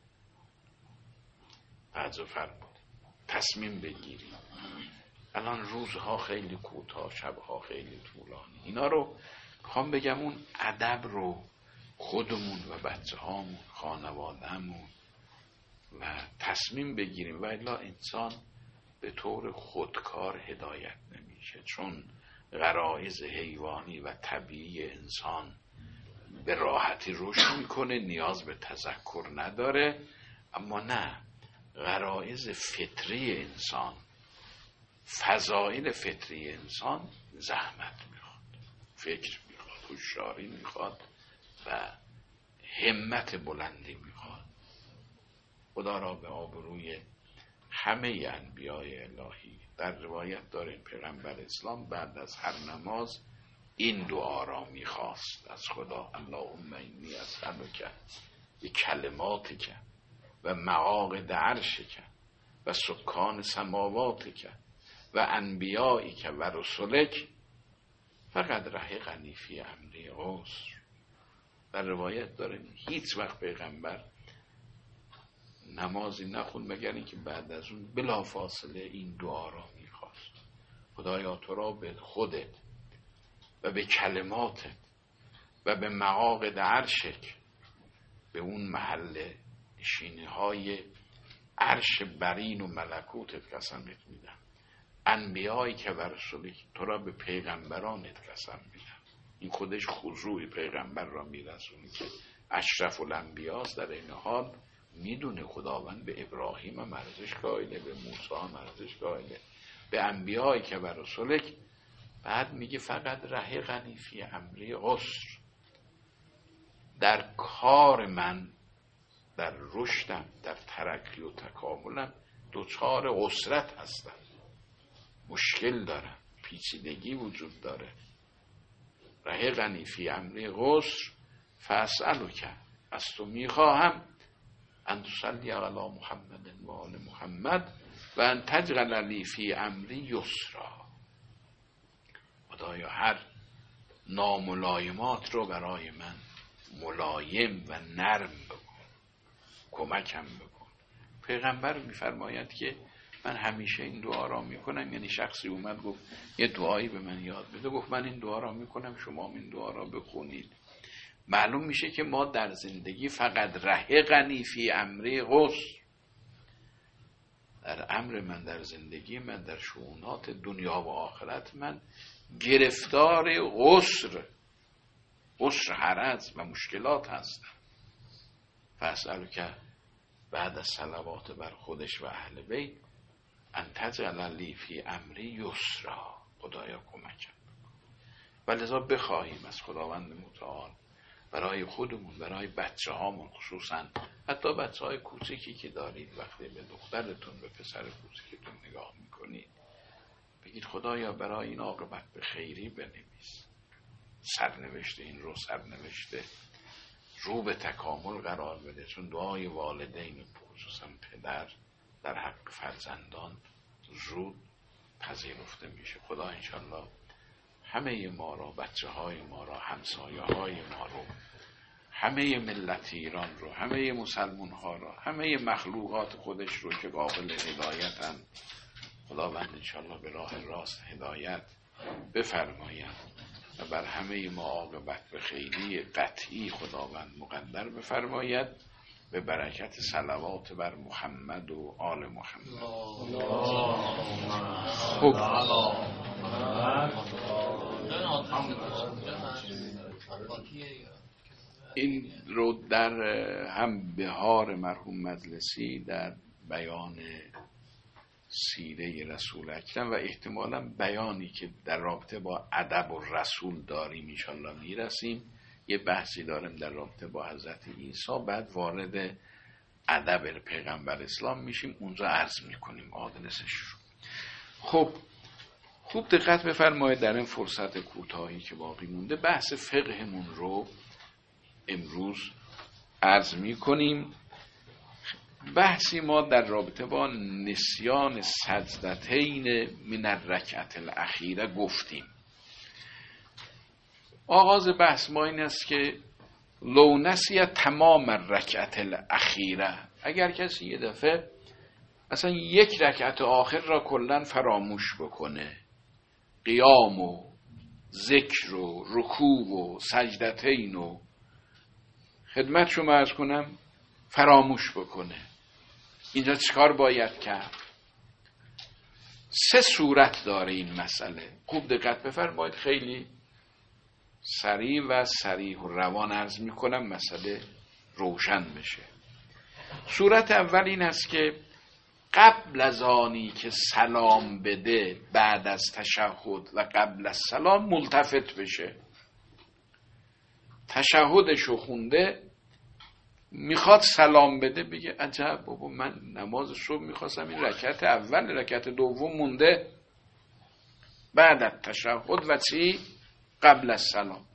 توجه فرمودید. تصمیم بگیرید. الان روزها خیلی کوتاه، شبها خیلی طولانی. اینا رو میخوام بگم، اون ادب رو خودمون و بچه هامون، خانوادهمون و تصمیم بگیریم، و الا انسان به طور خودکار هدایت نمیشه، چون غرایز حیوانی و طبیعی انسان به راحتی رشد میکنه، نیاز به تذکر نداره. اما نه، غرایز فطری انسان، فضائل فطری انسان زحمت میخواد، فکر میخواد، هوشیاری میخواد و همت بلندی میخواد. خدا را به آبروی همه انبیای الهی، در روایت داریم پیغمبر اسلام بعد از هر نماز این دعا را میخواست از خدا: اللهم انی اسألک بکلماتک و مواقع عرشک و سکان سماواتک و انبیائک و رسولک فقط رحقنی فی امری عسر. در روایت داریم هیچ وقت پیغمبر نمازی نخوند مگر اینکه بعد از اون بلا فاصله این دعا را میخواست: خدایا تو را به خودت و به کلماتت و به مقاعد عرشک، به اون محل نشینی های عرش برین و ملکوتت قسمت میدم، انبیایی که بر رسولی تو را به پیغمبرانت قسم میدم. این خودش خضوع پیغمبر را میرسونه که اشرف الانبیاست، در این حال میدونه خداوند به ابراهیم هم ارزش قائله، به موسی هم ارزش قائله، به انبیایی که بر رسولک. بعد میگه فقط رحقنی فی امری عسر، در کار من، در رشدم، در ترقی و تکاملم دوچار عسرت هستم، مشکل دارم، پیچیدگی وجود داره. رحقنی فی امری عسر فاسألک، از تو میخواهم ان تصلی علی محمد و آل محمد و ان تجعل لی فی امری یسرا. خدایا هر ناملایمات رو برای من ملایم و نرم بکن، کمکم بکن. پیغمبر میفرماید که من همیشه این دعا را میکنم. یعنی شخصی اومد گفت یه دعایی به من یاد بده، گفت من این دعا را میکنم، شما این دعا را بخونید. معلوم میشه که ما در زندگی فقط رحقنی فی امری عسر، در امر من، در زندگی من، در شؤونات دنیا و آخرت من گرفتار عسر حرج و مشکلات هستم. فاسألک، بعد از صلوات بر خودش و اهل بیت، ان تجعل لی فی امری یسرا، خدایا کمکم. و لذا بخواهیم از خداوند متعال برای خودمون، برای بچه هامون، خصوصا حتی بچه های کوچکی که دارید، وقتی به دخترتون، به پسر کوچکتون نگاه میکنید، بگید خدایا برای این عاقبت به خیری بنویس، سرنوشته این رو سرنوشته رو به تکامل قرار بده. چون دعای والدین، خصوصا پدر، در حق فرزندان زود پذیرفته میشه. خدا انشالله همه ما را، بچه های ما را، همسایه های ما رو، همه ملت ایران رو، همه مسلمان ها را، همه مخلوقات خودش رو که قابل هدایتن، خداوند انشالله به راه راست هدایت بفرماید و بر همه ما عاقبت به خیری قطعی خداوند مقدر بفرماید، به برکت صلوات بر محمد و آل محمد. خب این رو در هم بهار مرحوم مجلسی در بیان سیره رسول اکرم و احتمالاً بیانی که در رابطه با ادب و رسول داریم انشالله میرسیم. یه بحثی داریم در رابطه با حضرت عیسی، بعد وارد ادب پیغمبر اسلام میشیم، اونجا عرض میکنیم آدرسش رو. خب خوب دقت بفرمایید، در این فرصت کوتاهی که باقی مونده بحث فقهمون رو امروز عرض میکنیم. بحثی ما در رابطه با نسیان سجدتین من الرکعت الاخیره گفتیم. آغاز بحث ما این است که لو نسی تمام الرکعت الاخیره، اگر کسی یه دفعه اصلا یک رکعت آخر را کلن فراموش بکنه، قیام و ذکر و رکوع و سجدتین و خدمت شما عرض کنم فراموش بکنه، اینجا چیکار باید کرد؟ 3 صورت داره این مسئله. خوب دقت بفرمایید، خیلی سریع و صریح و روان عرض میکنم مسئله روشن بشه. صورت اول این است که قبل از آنی که سلام بده، بعد از تشهد و قبل از سلام ملتفت بشه، تشهدشو خونده میخواد سلام بده، بگه عجب بابا من نماز صبح میخواستم این رکعت اول، رکعت دوم مونده، بعد از تشهد و چی؟ قبل از سلام.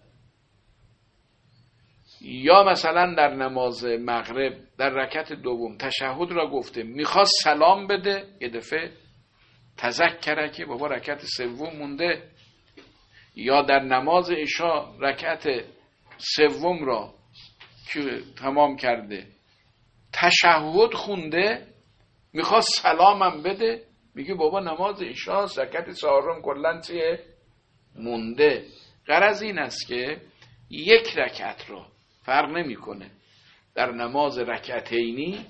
یا مثلا در نماز مغرب در رکعت دوم تشهد را گفته، میخواد سلام بده، یه دفعه تذکره که بابا رکعت سوم مونده. یا در نماز عشا رکعت سوم را که تمام کرده تشهد خونده، میخواد سلامم بده، میگه بابا نماز عشا رکعت چهارم کلا چیه مونده. غرض این است که یک رکعت را فرق نمیکنه در نماز رکعتینی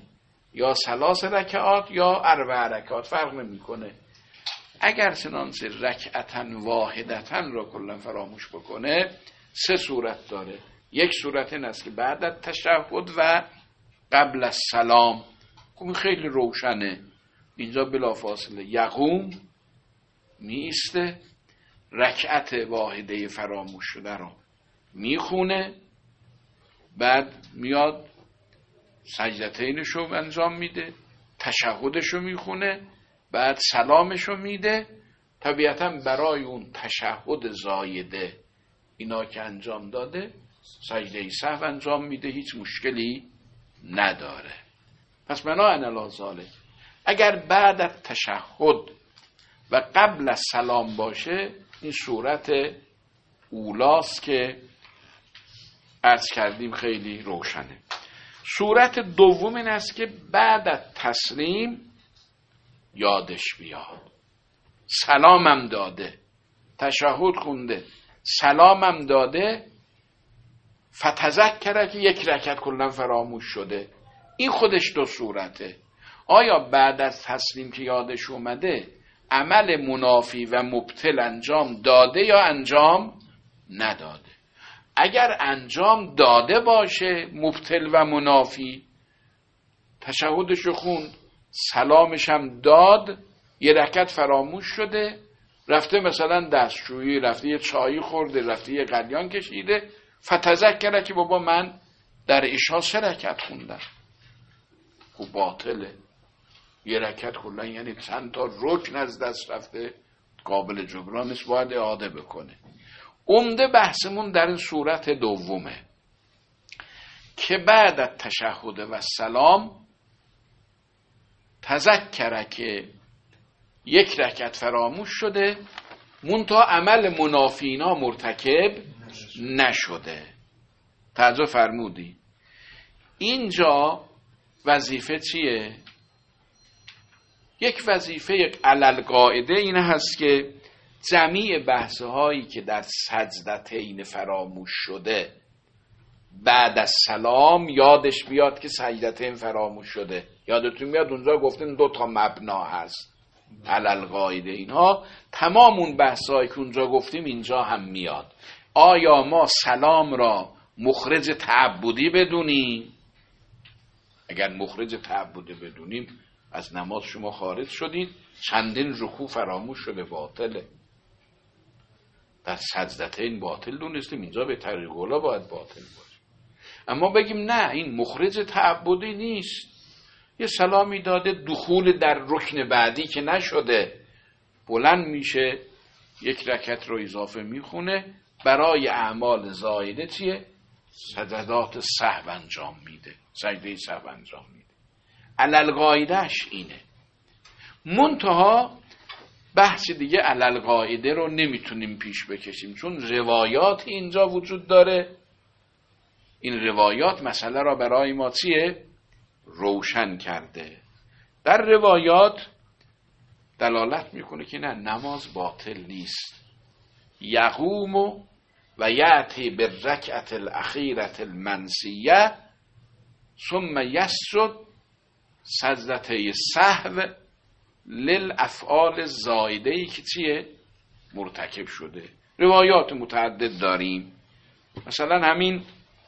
یا 3 رکعات یا 4 رکعات، فرق نمیکنه. اگر چنانچه رکعتا واحدتا را کلا فراموش بکنه 3 صورت داره. یک صورت این است که بعد از تشهد و قبل از سلام. خب خیلی روشنه. اینجا بلافاصله یقوم میسته، رکعت واحده فراموش شده رو میخونه، بعد میاد سجدتینشو انجام میده، تشهدشو میخونه، بعد سلامشو میده. طبیعتا برای اون تشهد زایده اینا که انجام داده سجده سهو انجام میده، هیچ مشکلی نداره. پس بناهن علی ذالک اگر بعد از تشهد و قبل از سلام باشه این صورت اولاست که عرض کردیم خیلی روشنه. صورت دوم این است که بعد از تسلیم یادش بیاد، سلامم داده، تشهد خونده، سلامم داده، فتذکره که 1 رکعت کلا فراموش شده. این خودش 2 صورته. آیا بعد از تسلیم که یادش اومده عمل منافی و مبطل انجام داده یا انجام نداده؟ اگر انجام داده باشه مبطل و منافی، تشهدشو خوند، سلامش هم داد، 1 رکعت فراموش شده، رفته مثلا دستشویی، رفته یه چایی خورده، رفته یه قلیان کشیده، فتذکره که بابا من در عشا 3 رکعت خوندم. خب باطله. 1 رکعت کلا یعنی چند تا رکن از دست رفته، قابل جبران نیست، باید اعاده بکنه. عمده بحثمون در این صورت دومه که بعد از تشهد و سلام تذکره که 1 رکعت فراموش شده، منتها عمل منافینا مرتکب نشده. توجه فرمودی؟ اینجا وظیفه چیه؟ یک وظیفه علل قاعده این هست که جمیع بحث‌هایی که در سجدتین فراموش شده بعد از سلام یادش بیاد که سجدتین فراموش شده. یادتون میاد اونجا گفتیم 2 تا مبنا هست علل قاعده. اینها تمام اون بحث‌هایی که اونجا گفتیم اینجا هم میاد. آیا ما سلام را مخرج تعبدی بدونیم؟ اگر مخرج تعبدی بدونیم از نماز شما خارج شدید، چندین رکوع فراموش شده، باطله. در سجدتین باطل دونستیم، اینجا به طریق اولا باید باطل باشه. اما بگیم نه این مخرج تعبدی نیست، یه سلامی داده، دخول در رکن بعدی که نشده، بلند میشه 1 رکعت رو اضافه میخونه، برای اعمال زایده چیه؟ سجدات سهو انجام میده، سجده سهو انجام میده. علل قاعدهش اینه. منتها بحث دیگه علل قاعده رو نمیتونیم پیش بکشیم، چون روایات اینجا وجود داره. این روایات مسئله را برای ما چیه؟ روشن کرده. در روایات دلالت میکنه که نه، نماز باطل نیست. یقوم و یأتی بالرکعة الاخیرة المنسیه ثم یسجد سجدته سهو للافعال زایده‌ای که چیه؟ مرتکب شده. روایات متعدد داریم. مثلا همین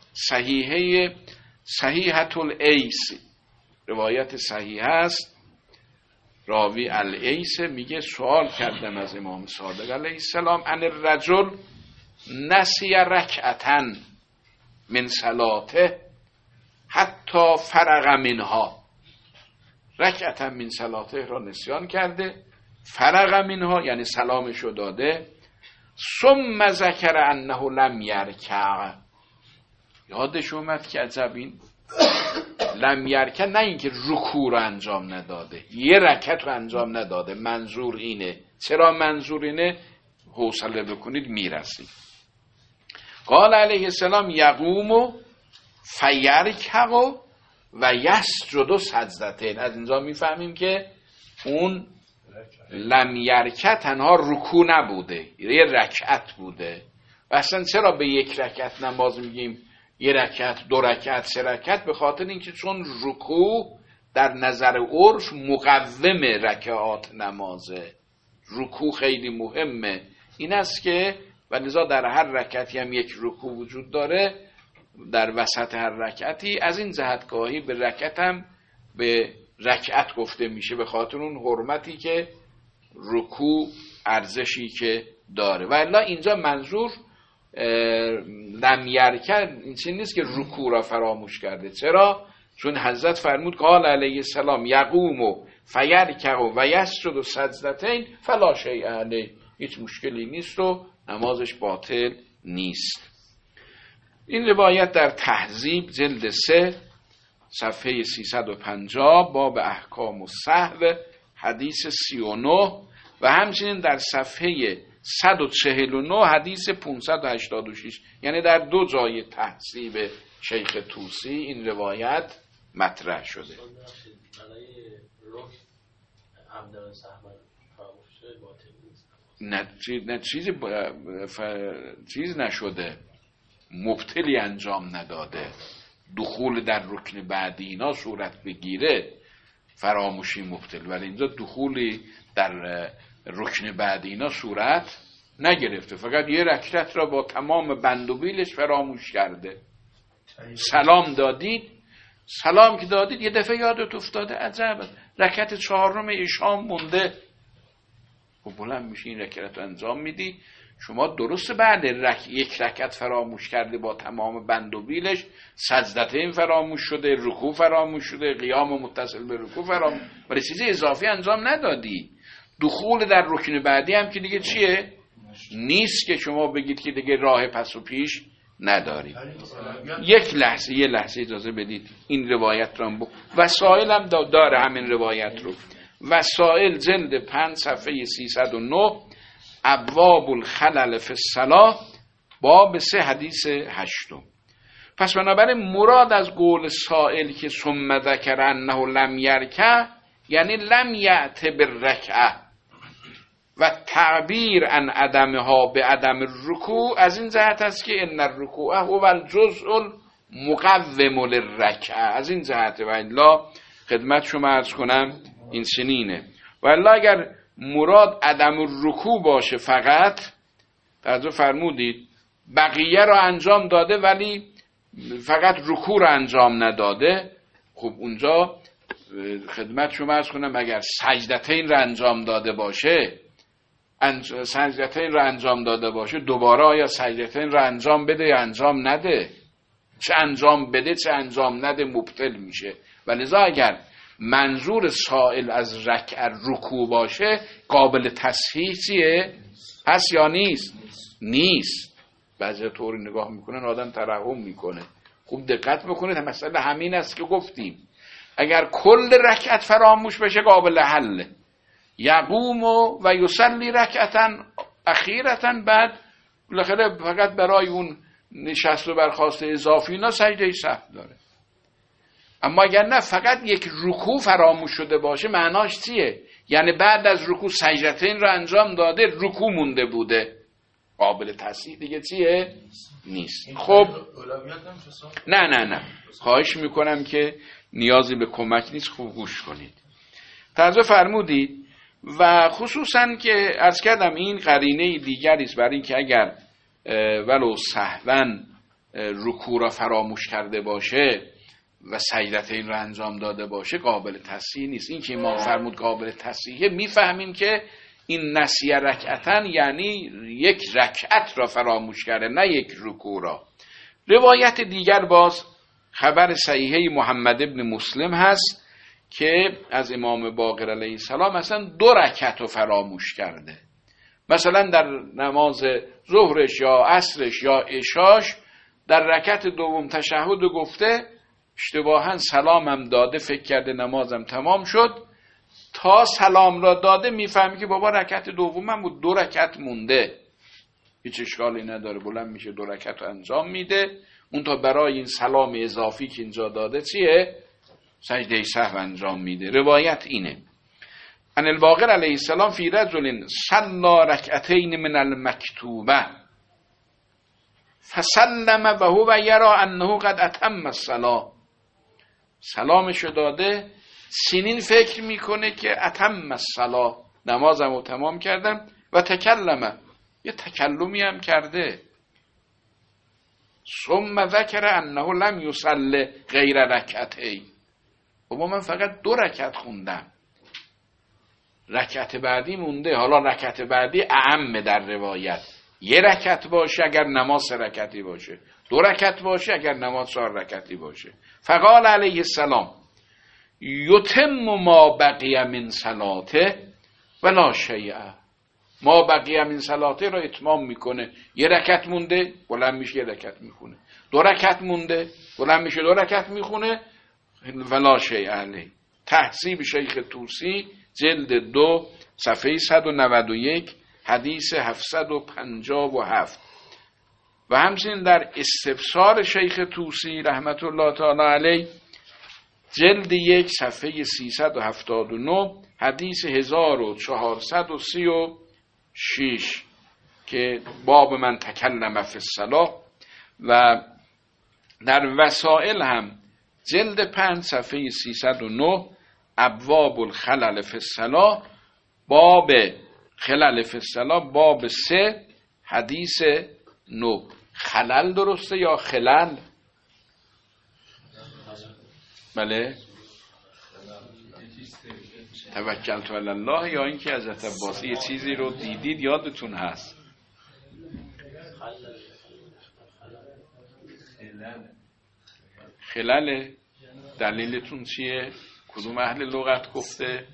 صحیحة الایس، روایت صحیح است. راوی الایس میگه سوال کردم از امام صادق علیه السلام ان الرجل نسی رکعتا من صلاته حتی فرغ منها. رکعتا من صلاته را نسیان کرده، فرغ منها یعنی سلامشو داده، ثم ذکر انه لم یرکع، یادش اومد که عجب این لم یرکع نه اینکه رکوع رو انجام نداده، 1 رکعت رو انجام نداده. منظور اینه. چرا منظور اینه؟ حوصله بکنید میرسید. قال علیه السلام یقوم فیرکع و یسجد سجدتین. از اینجا میفهمیم که اون لم یرکع تنها رکوع نبوده، 1 رکعت بوده. و اصلا چرا به 1 رکعت نماز میگیم 1 رکعت، 2 رکعت، 3 رکعت؟ به خاطر اینکه چون رکوع در نظر عرف مقوم رکعات نمازه. رکوع خیلی مهمه. این است که و لذا در هر رکعتی هم یک رکوع وجود داره در وسط هر رکعتی. از این جهتگاهی به رکعت هم به رکعت گفته میشه به خاطر اون حرمتی که رکوع ارزشی که داره. و الا اینجا منظور لم یرکع این چیز نیست که رکوع را فراموش کرده. چرا؟ چون حضرت فرمود قال علیه السلام یقوم فیرکع و یسجد سجدتین فلا شیء علیه، هیچ مشکلی نیست و نمازش باطل نیست. این روایت در تهذیب جلد 3 صفحه 350 باب احکام السهو حدیث 39 و همچنین در صفحه 149 حدیث 586، یعنی در دو جای تهذیب شیخ طوسی این روایت مطرح شده. نه چیز نشده، مبتلی انجام نداده. دخول در رکن بعدی اینا صورت بگیره فراموشی مبتل، ولی اینجا دخولی در رکن بعدی اینا صورت نگرفته، فقط یه رکعت را با تمام بند و بیلش فراموش کرده. سلام دادید، سلام که دادید یه دفعه یادت افتاده عجب رکعت 4 عشا مونده، خب بلند میشی این رکعت رو انجام میدی. شما درست بعد یک رکعت فراموش کرده با تمام بند و بیلش، سجدتین فراموش شده، رکوع فراموش شده، قیام متصل به رکوع فراموش، ولی چیزی اضافی انجام ندادی. دخول در رکن بعدی هم که دیگه چیه؟ نیست که شما بگید که دیگه راه پس و پیش نداری. یه لحظه اجازه بدید این روایت رو وسائل هم داره همین روایت رو. وسائل جلد 5 صفحه 309 ابواب الخلل فی الصلاة باب 3 حدیث 8. پس بنابراین مراد از قول سائل که ثم ذکر انه لم یرکع یعنی لم یأت بالرکعه و تعبیر عن عدمها به عدم الرکوع از این جهت است که ان الرکوع هو الجزء المقوم للرکعه. از این جهت و الا خدمت شما عرض کنم این سنینه. و الا اگر مراد عدم الرکوع باشه فقط توجه فرمودید بقیه رو انجام داده ولی فقط رکوع رو انجام نداده، خب اونجا خدمت شما عرض کنم اگر سجدتین رو انجام داده باشه دوباره آیا سجدتین رو انجام بده یا انجام نده؟ چه انجام بده چه انجام نده مبطل میشه. ولذا اگر منظور سائل از رکوع باشه قابل تصحیح چیه؟ هست یا نیست؟ نیست. بعضی طوری نگاه میکنن آدم ترحم میکنه. خوب دقت بکنید مسئله همین است که گفتیم اگر کل رکعت فراموش بشه قابل حل. یقوم و یصلی رکعتا اخیرتا بعد بالاخره فقط برای اون نشست و برخاست اضافی اینا سجده سهو داره. اما اگر نه فقط یک رکوع فراموش شده باشه معناش چیه؟ یعنی بعد از رکوع سجدتین رو انجام داده رکوع مونده بوده، قابل تصحیح دیگه چیه؟ نیست. خب نه خواهش میکنم که نیازی به کمک نیست، خوب گوش کنید. توجه فرمودید و خصوصا که عرض کردم این قرینه دیگری است برای اینکه اگر ولو سهوا رکوع را فراموش کرده باشه و سجدتین رو انجام داده باشه قابل تصحیح نیست. این که ما فرمود قابل تصحیحه میفهمیم که این نسیه رکعتن یعنی یک رکعت را فراموش کرده نه یک رکوع را. روایت دیگر باز خبر صحیحه محمد ابن مسلم هست که از امام باقر علیه السلام مثلا 2 رکعت رو فراموش کرده، مثلا در نماز ظهرش یا عصرش یا عشاش در رکعت دوم تشهد گفته، اشتباها سلامم داده فکر کرده نمازم تمام شد، تا سلام را داده میفهمی که بابا رکعت دومم بود 2 رکعت مونده، هیچ اشکالی نداره، بلند میشه 2 رکعت رو انجام میده. اون تا برای این سلام اضافی که اینجا داده چیه؟ سجده سهو انجام میده. روایت اینه ان الباقر علیه السلام فی رجل صلی رکعتین من المکتوبه فسلم و هو یرا انه قد اتم الصلاه. سلامشو داده سنین فکر میکنه که اتم الصلاة، نمازم رو تمام کردم، و تکلمه، یه تکلمی هم کرده. ثم ذکر انه لم یصلی غیر رکعتین، بابا من فقط 2 رکعت خوندم، رکعت بعدی مونده. حالا رکعت بعدی اعم در روایت، 1 رکعت باشه اگر نماز 3 رکعتی باشه، 2 رکعت باشه اگر نماز 4 رکعتی باشه. فقال علیه السلام یتم ما بقی من صلاته ولا شیء، ما بقیه من صلاته را اتمام میکنه. 1 رکعت مونده بلند میشه 1 رکعت میخونه، 2 رکعت مونده بلند میشه 2 رکعت میخونه. ولا شیء علیه. تهذیب شیخ طوسی جلد 2 صفحه 191 حدیث 757. و همچنین در استبصار شیخ طوسی رحمت الله تعالی علیه جلد 1 صفحه 379 حدیث 1436 که باب من تکلم فی الصلاة. و در وسائل هم جلد 5 صفحه 309 ابواب الخلل فی الصلاة، باب خلل فی الصلاة باب 3 حدیث 9. خلل درسته یا خلل؟ بله، توکلت علی الله، یا اینکه حضرت عباس یه چیزی رو دیدید یادتون هست؟ خلل دلیلتون چیه؟ کدوم اهل لغت گفته؟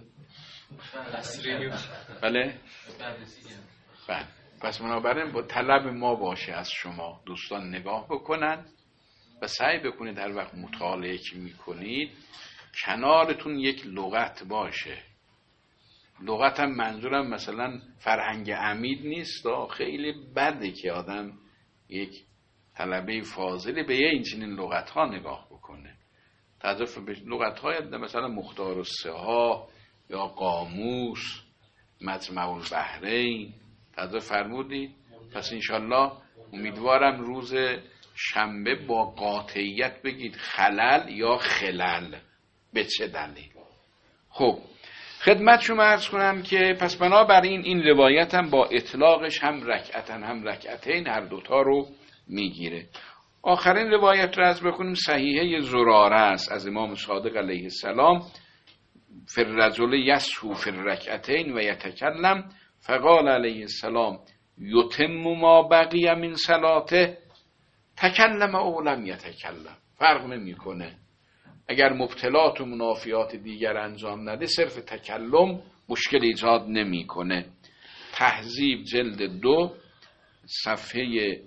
بله؟ بله. پس بنابراین با طلب ما باشه از شما دوستان نگاه بکنن و سعی بکنید هر وقت مطالعه که میکنید کنارتون یک لغت باشه. لغت هم منظورم مثلا فرهنگ عمید نیست، خیلی بده که آدم یک طلبه فاضلی به یه اینچنین لغت ها نگاه بکنه. تضاف به لغت های مثلا مختار السها یا قاموس، مجمع البحرین تضاف فرمودید. پس انشالله امیدوارم روز شنبه با قاطعیت بگید خلل یا خلل، به چه دلیل. خب خدمت شما عرض کنم که پس بنابراین این روایت هم با اطلاقش هم رکعتن هم رکعتین هر دوتا رو میگیره. آخرین روایت رو عرض بکنیم صحیحه زراره است از امام صادق علیه السلام، فی الرجل یسهو فی الرکعتین و یتکلم فقال علیه السلام یتم ما بقی من صلاته تکلم او لم یتکلم. فرق نمیکنه اگر مبتلات و منافیات دیگر انجام نده، صرف تکلم مشکل ایجاد نمیکنه. تهذیب جلد 2 صفحه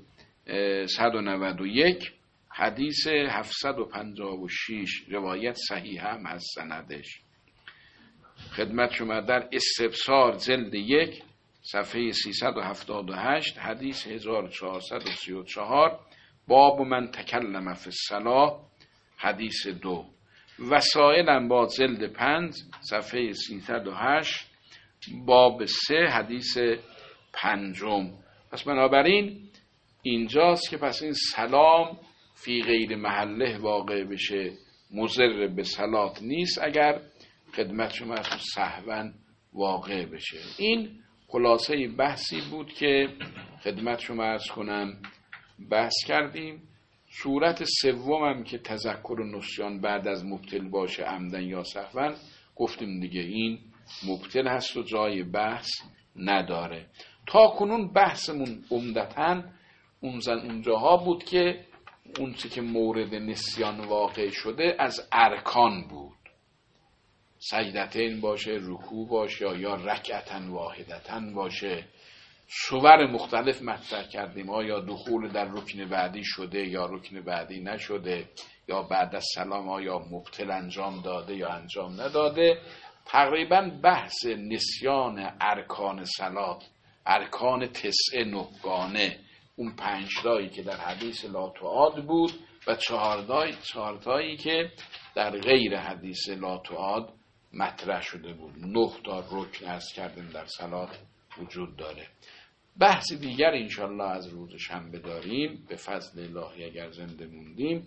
191 حدیث 756 روایت صحیح هم از سندش. خدمت شما در استبصار جلد 1 صفحه 378 حدیث 1434 باب من تکلم فی الصلاة حدیث 2. وسائل با جلد 5 صفحه 308 باب 3 حدیث 5. پس بنابراین اینجاست که پس این سلام فی غیر محله واقع بشه مضر به صلات نیست اگر خدمت شما سهوا واقع بشه. این خلاصه بحثی بود که خدمت شما عرض کنم بحث کردیم. صورت سومم که تذکر و نسیان بعد از مبتل باشه عمدن یا سهوا، گفتیم دیگه این مبتل هست و جای بحث نداره. تا کنون بحثمون عمدتاً اونجاها بود که اون چی که مورد نسیان واقع شده از ارکان بود، سجدتین باشه، رکوع باشه یا رکعتن واحدتن باشه. صور مختلف مطرح کردیم، آیا دخول در رکن بعدی شده یا رکن بعدی نشده، یا بعد از سلام آیا مبتل انجام داده یا انجام نداده. تقریبا بحث نسیان ارکان صلات، ارکان 9 گانه، اون 5 تایی که در حدیث لا تعاد بود و 4 تایی که در غیر حدیث لا تعاد مطرح شده بود. 9 تا رکن عرض کردیم در صلات وجود داره. بحث دیگر انشالله از روز شنبه داریم به فضل الهی اگر زنده موندیم.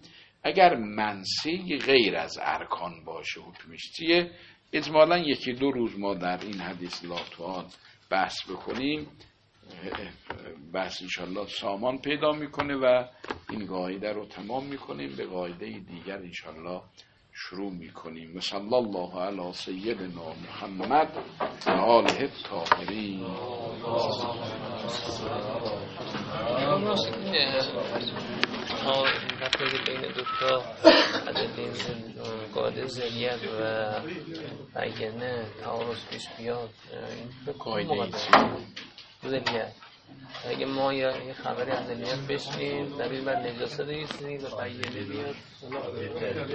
اگر منسی غیر از ارکان باشه حکمش چیه؟ اجمالا 1-2 روز ما در این حدیث لاتوان بحث بکنیم، بحث انشالله سامان پیدا میکنه و این قاعده رو تمام میکنیم، به قاعده دیگر انشالله شروع میکنیم. صلی الله علی سیدنا محمد و آله الطاهرین. تفریق بین دوتا عددین قاعده ذریت و اگه نه تعارض پیش بیاد این به قاعده ذریت، اگه ما یه خبری از ذریت بشنیم دلیل بر نجاست یه چیزی و بیانه بیاد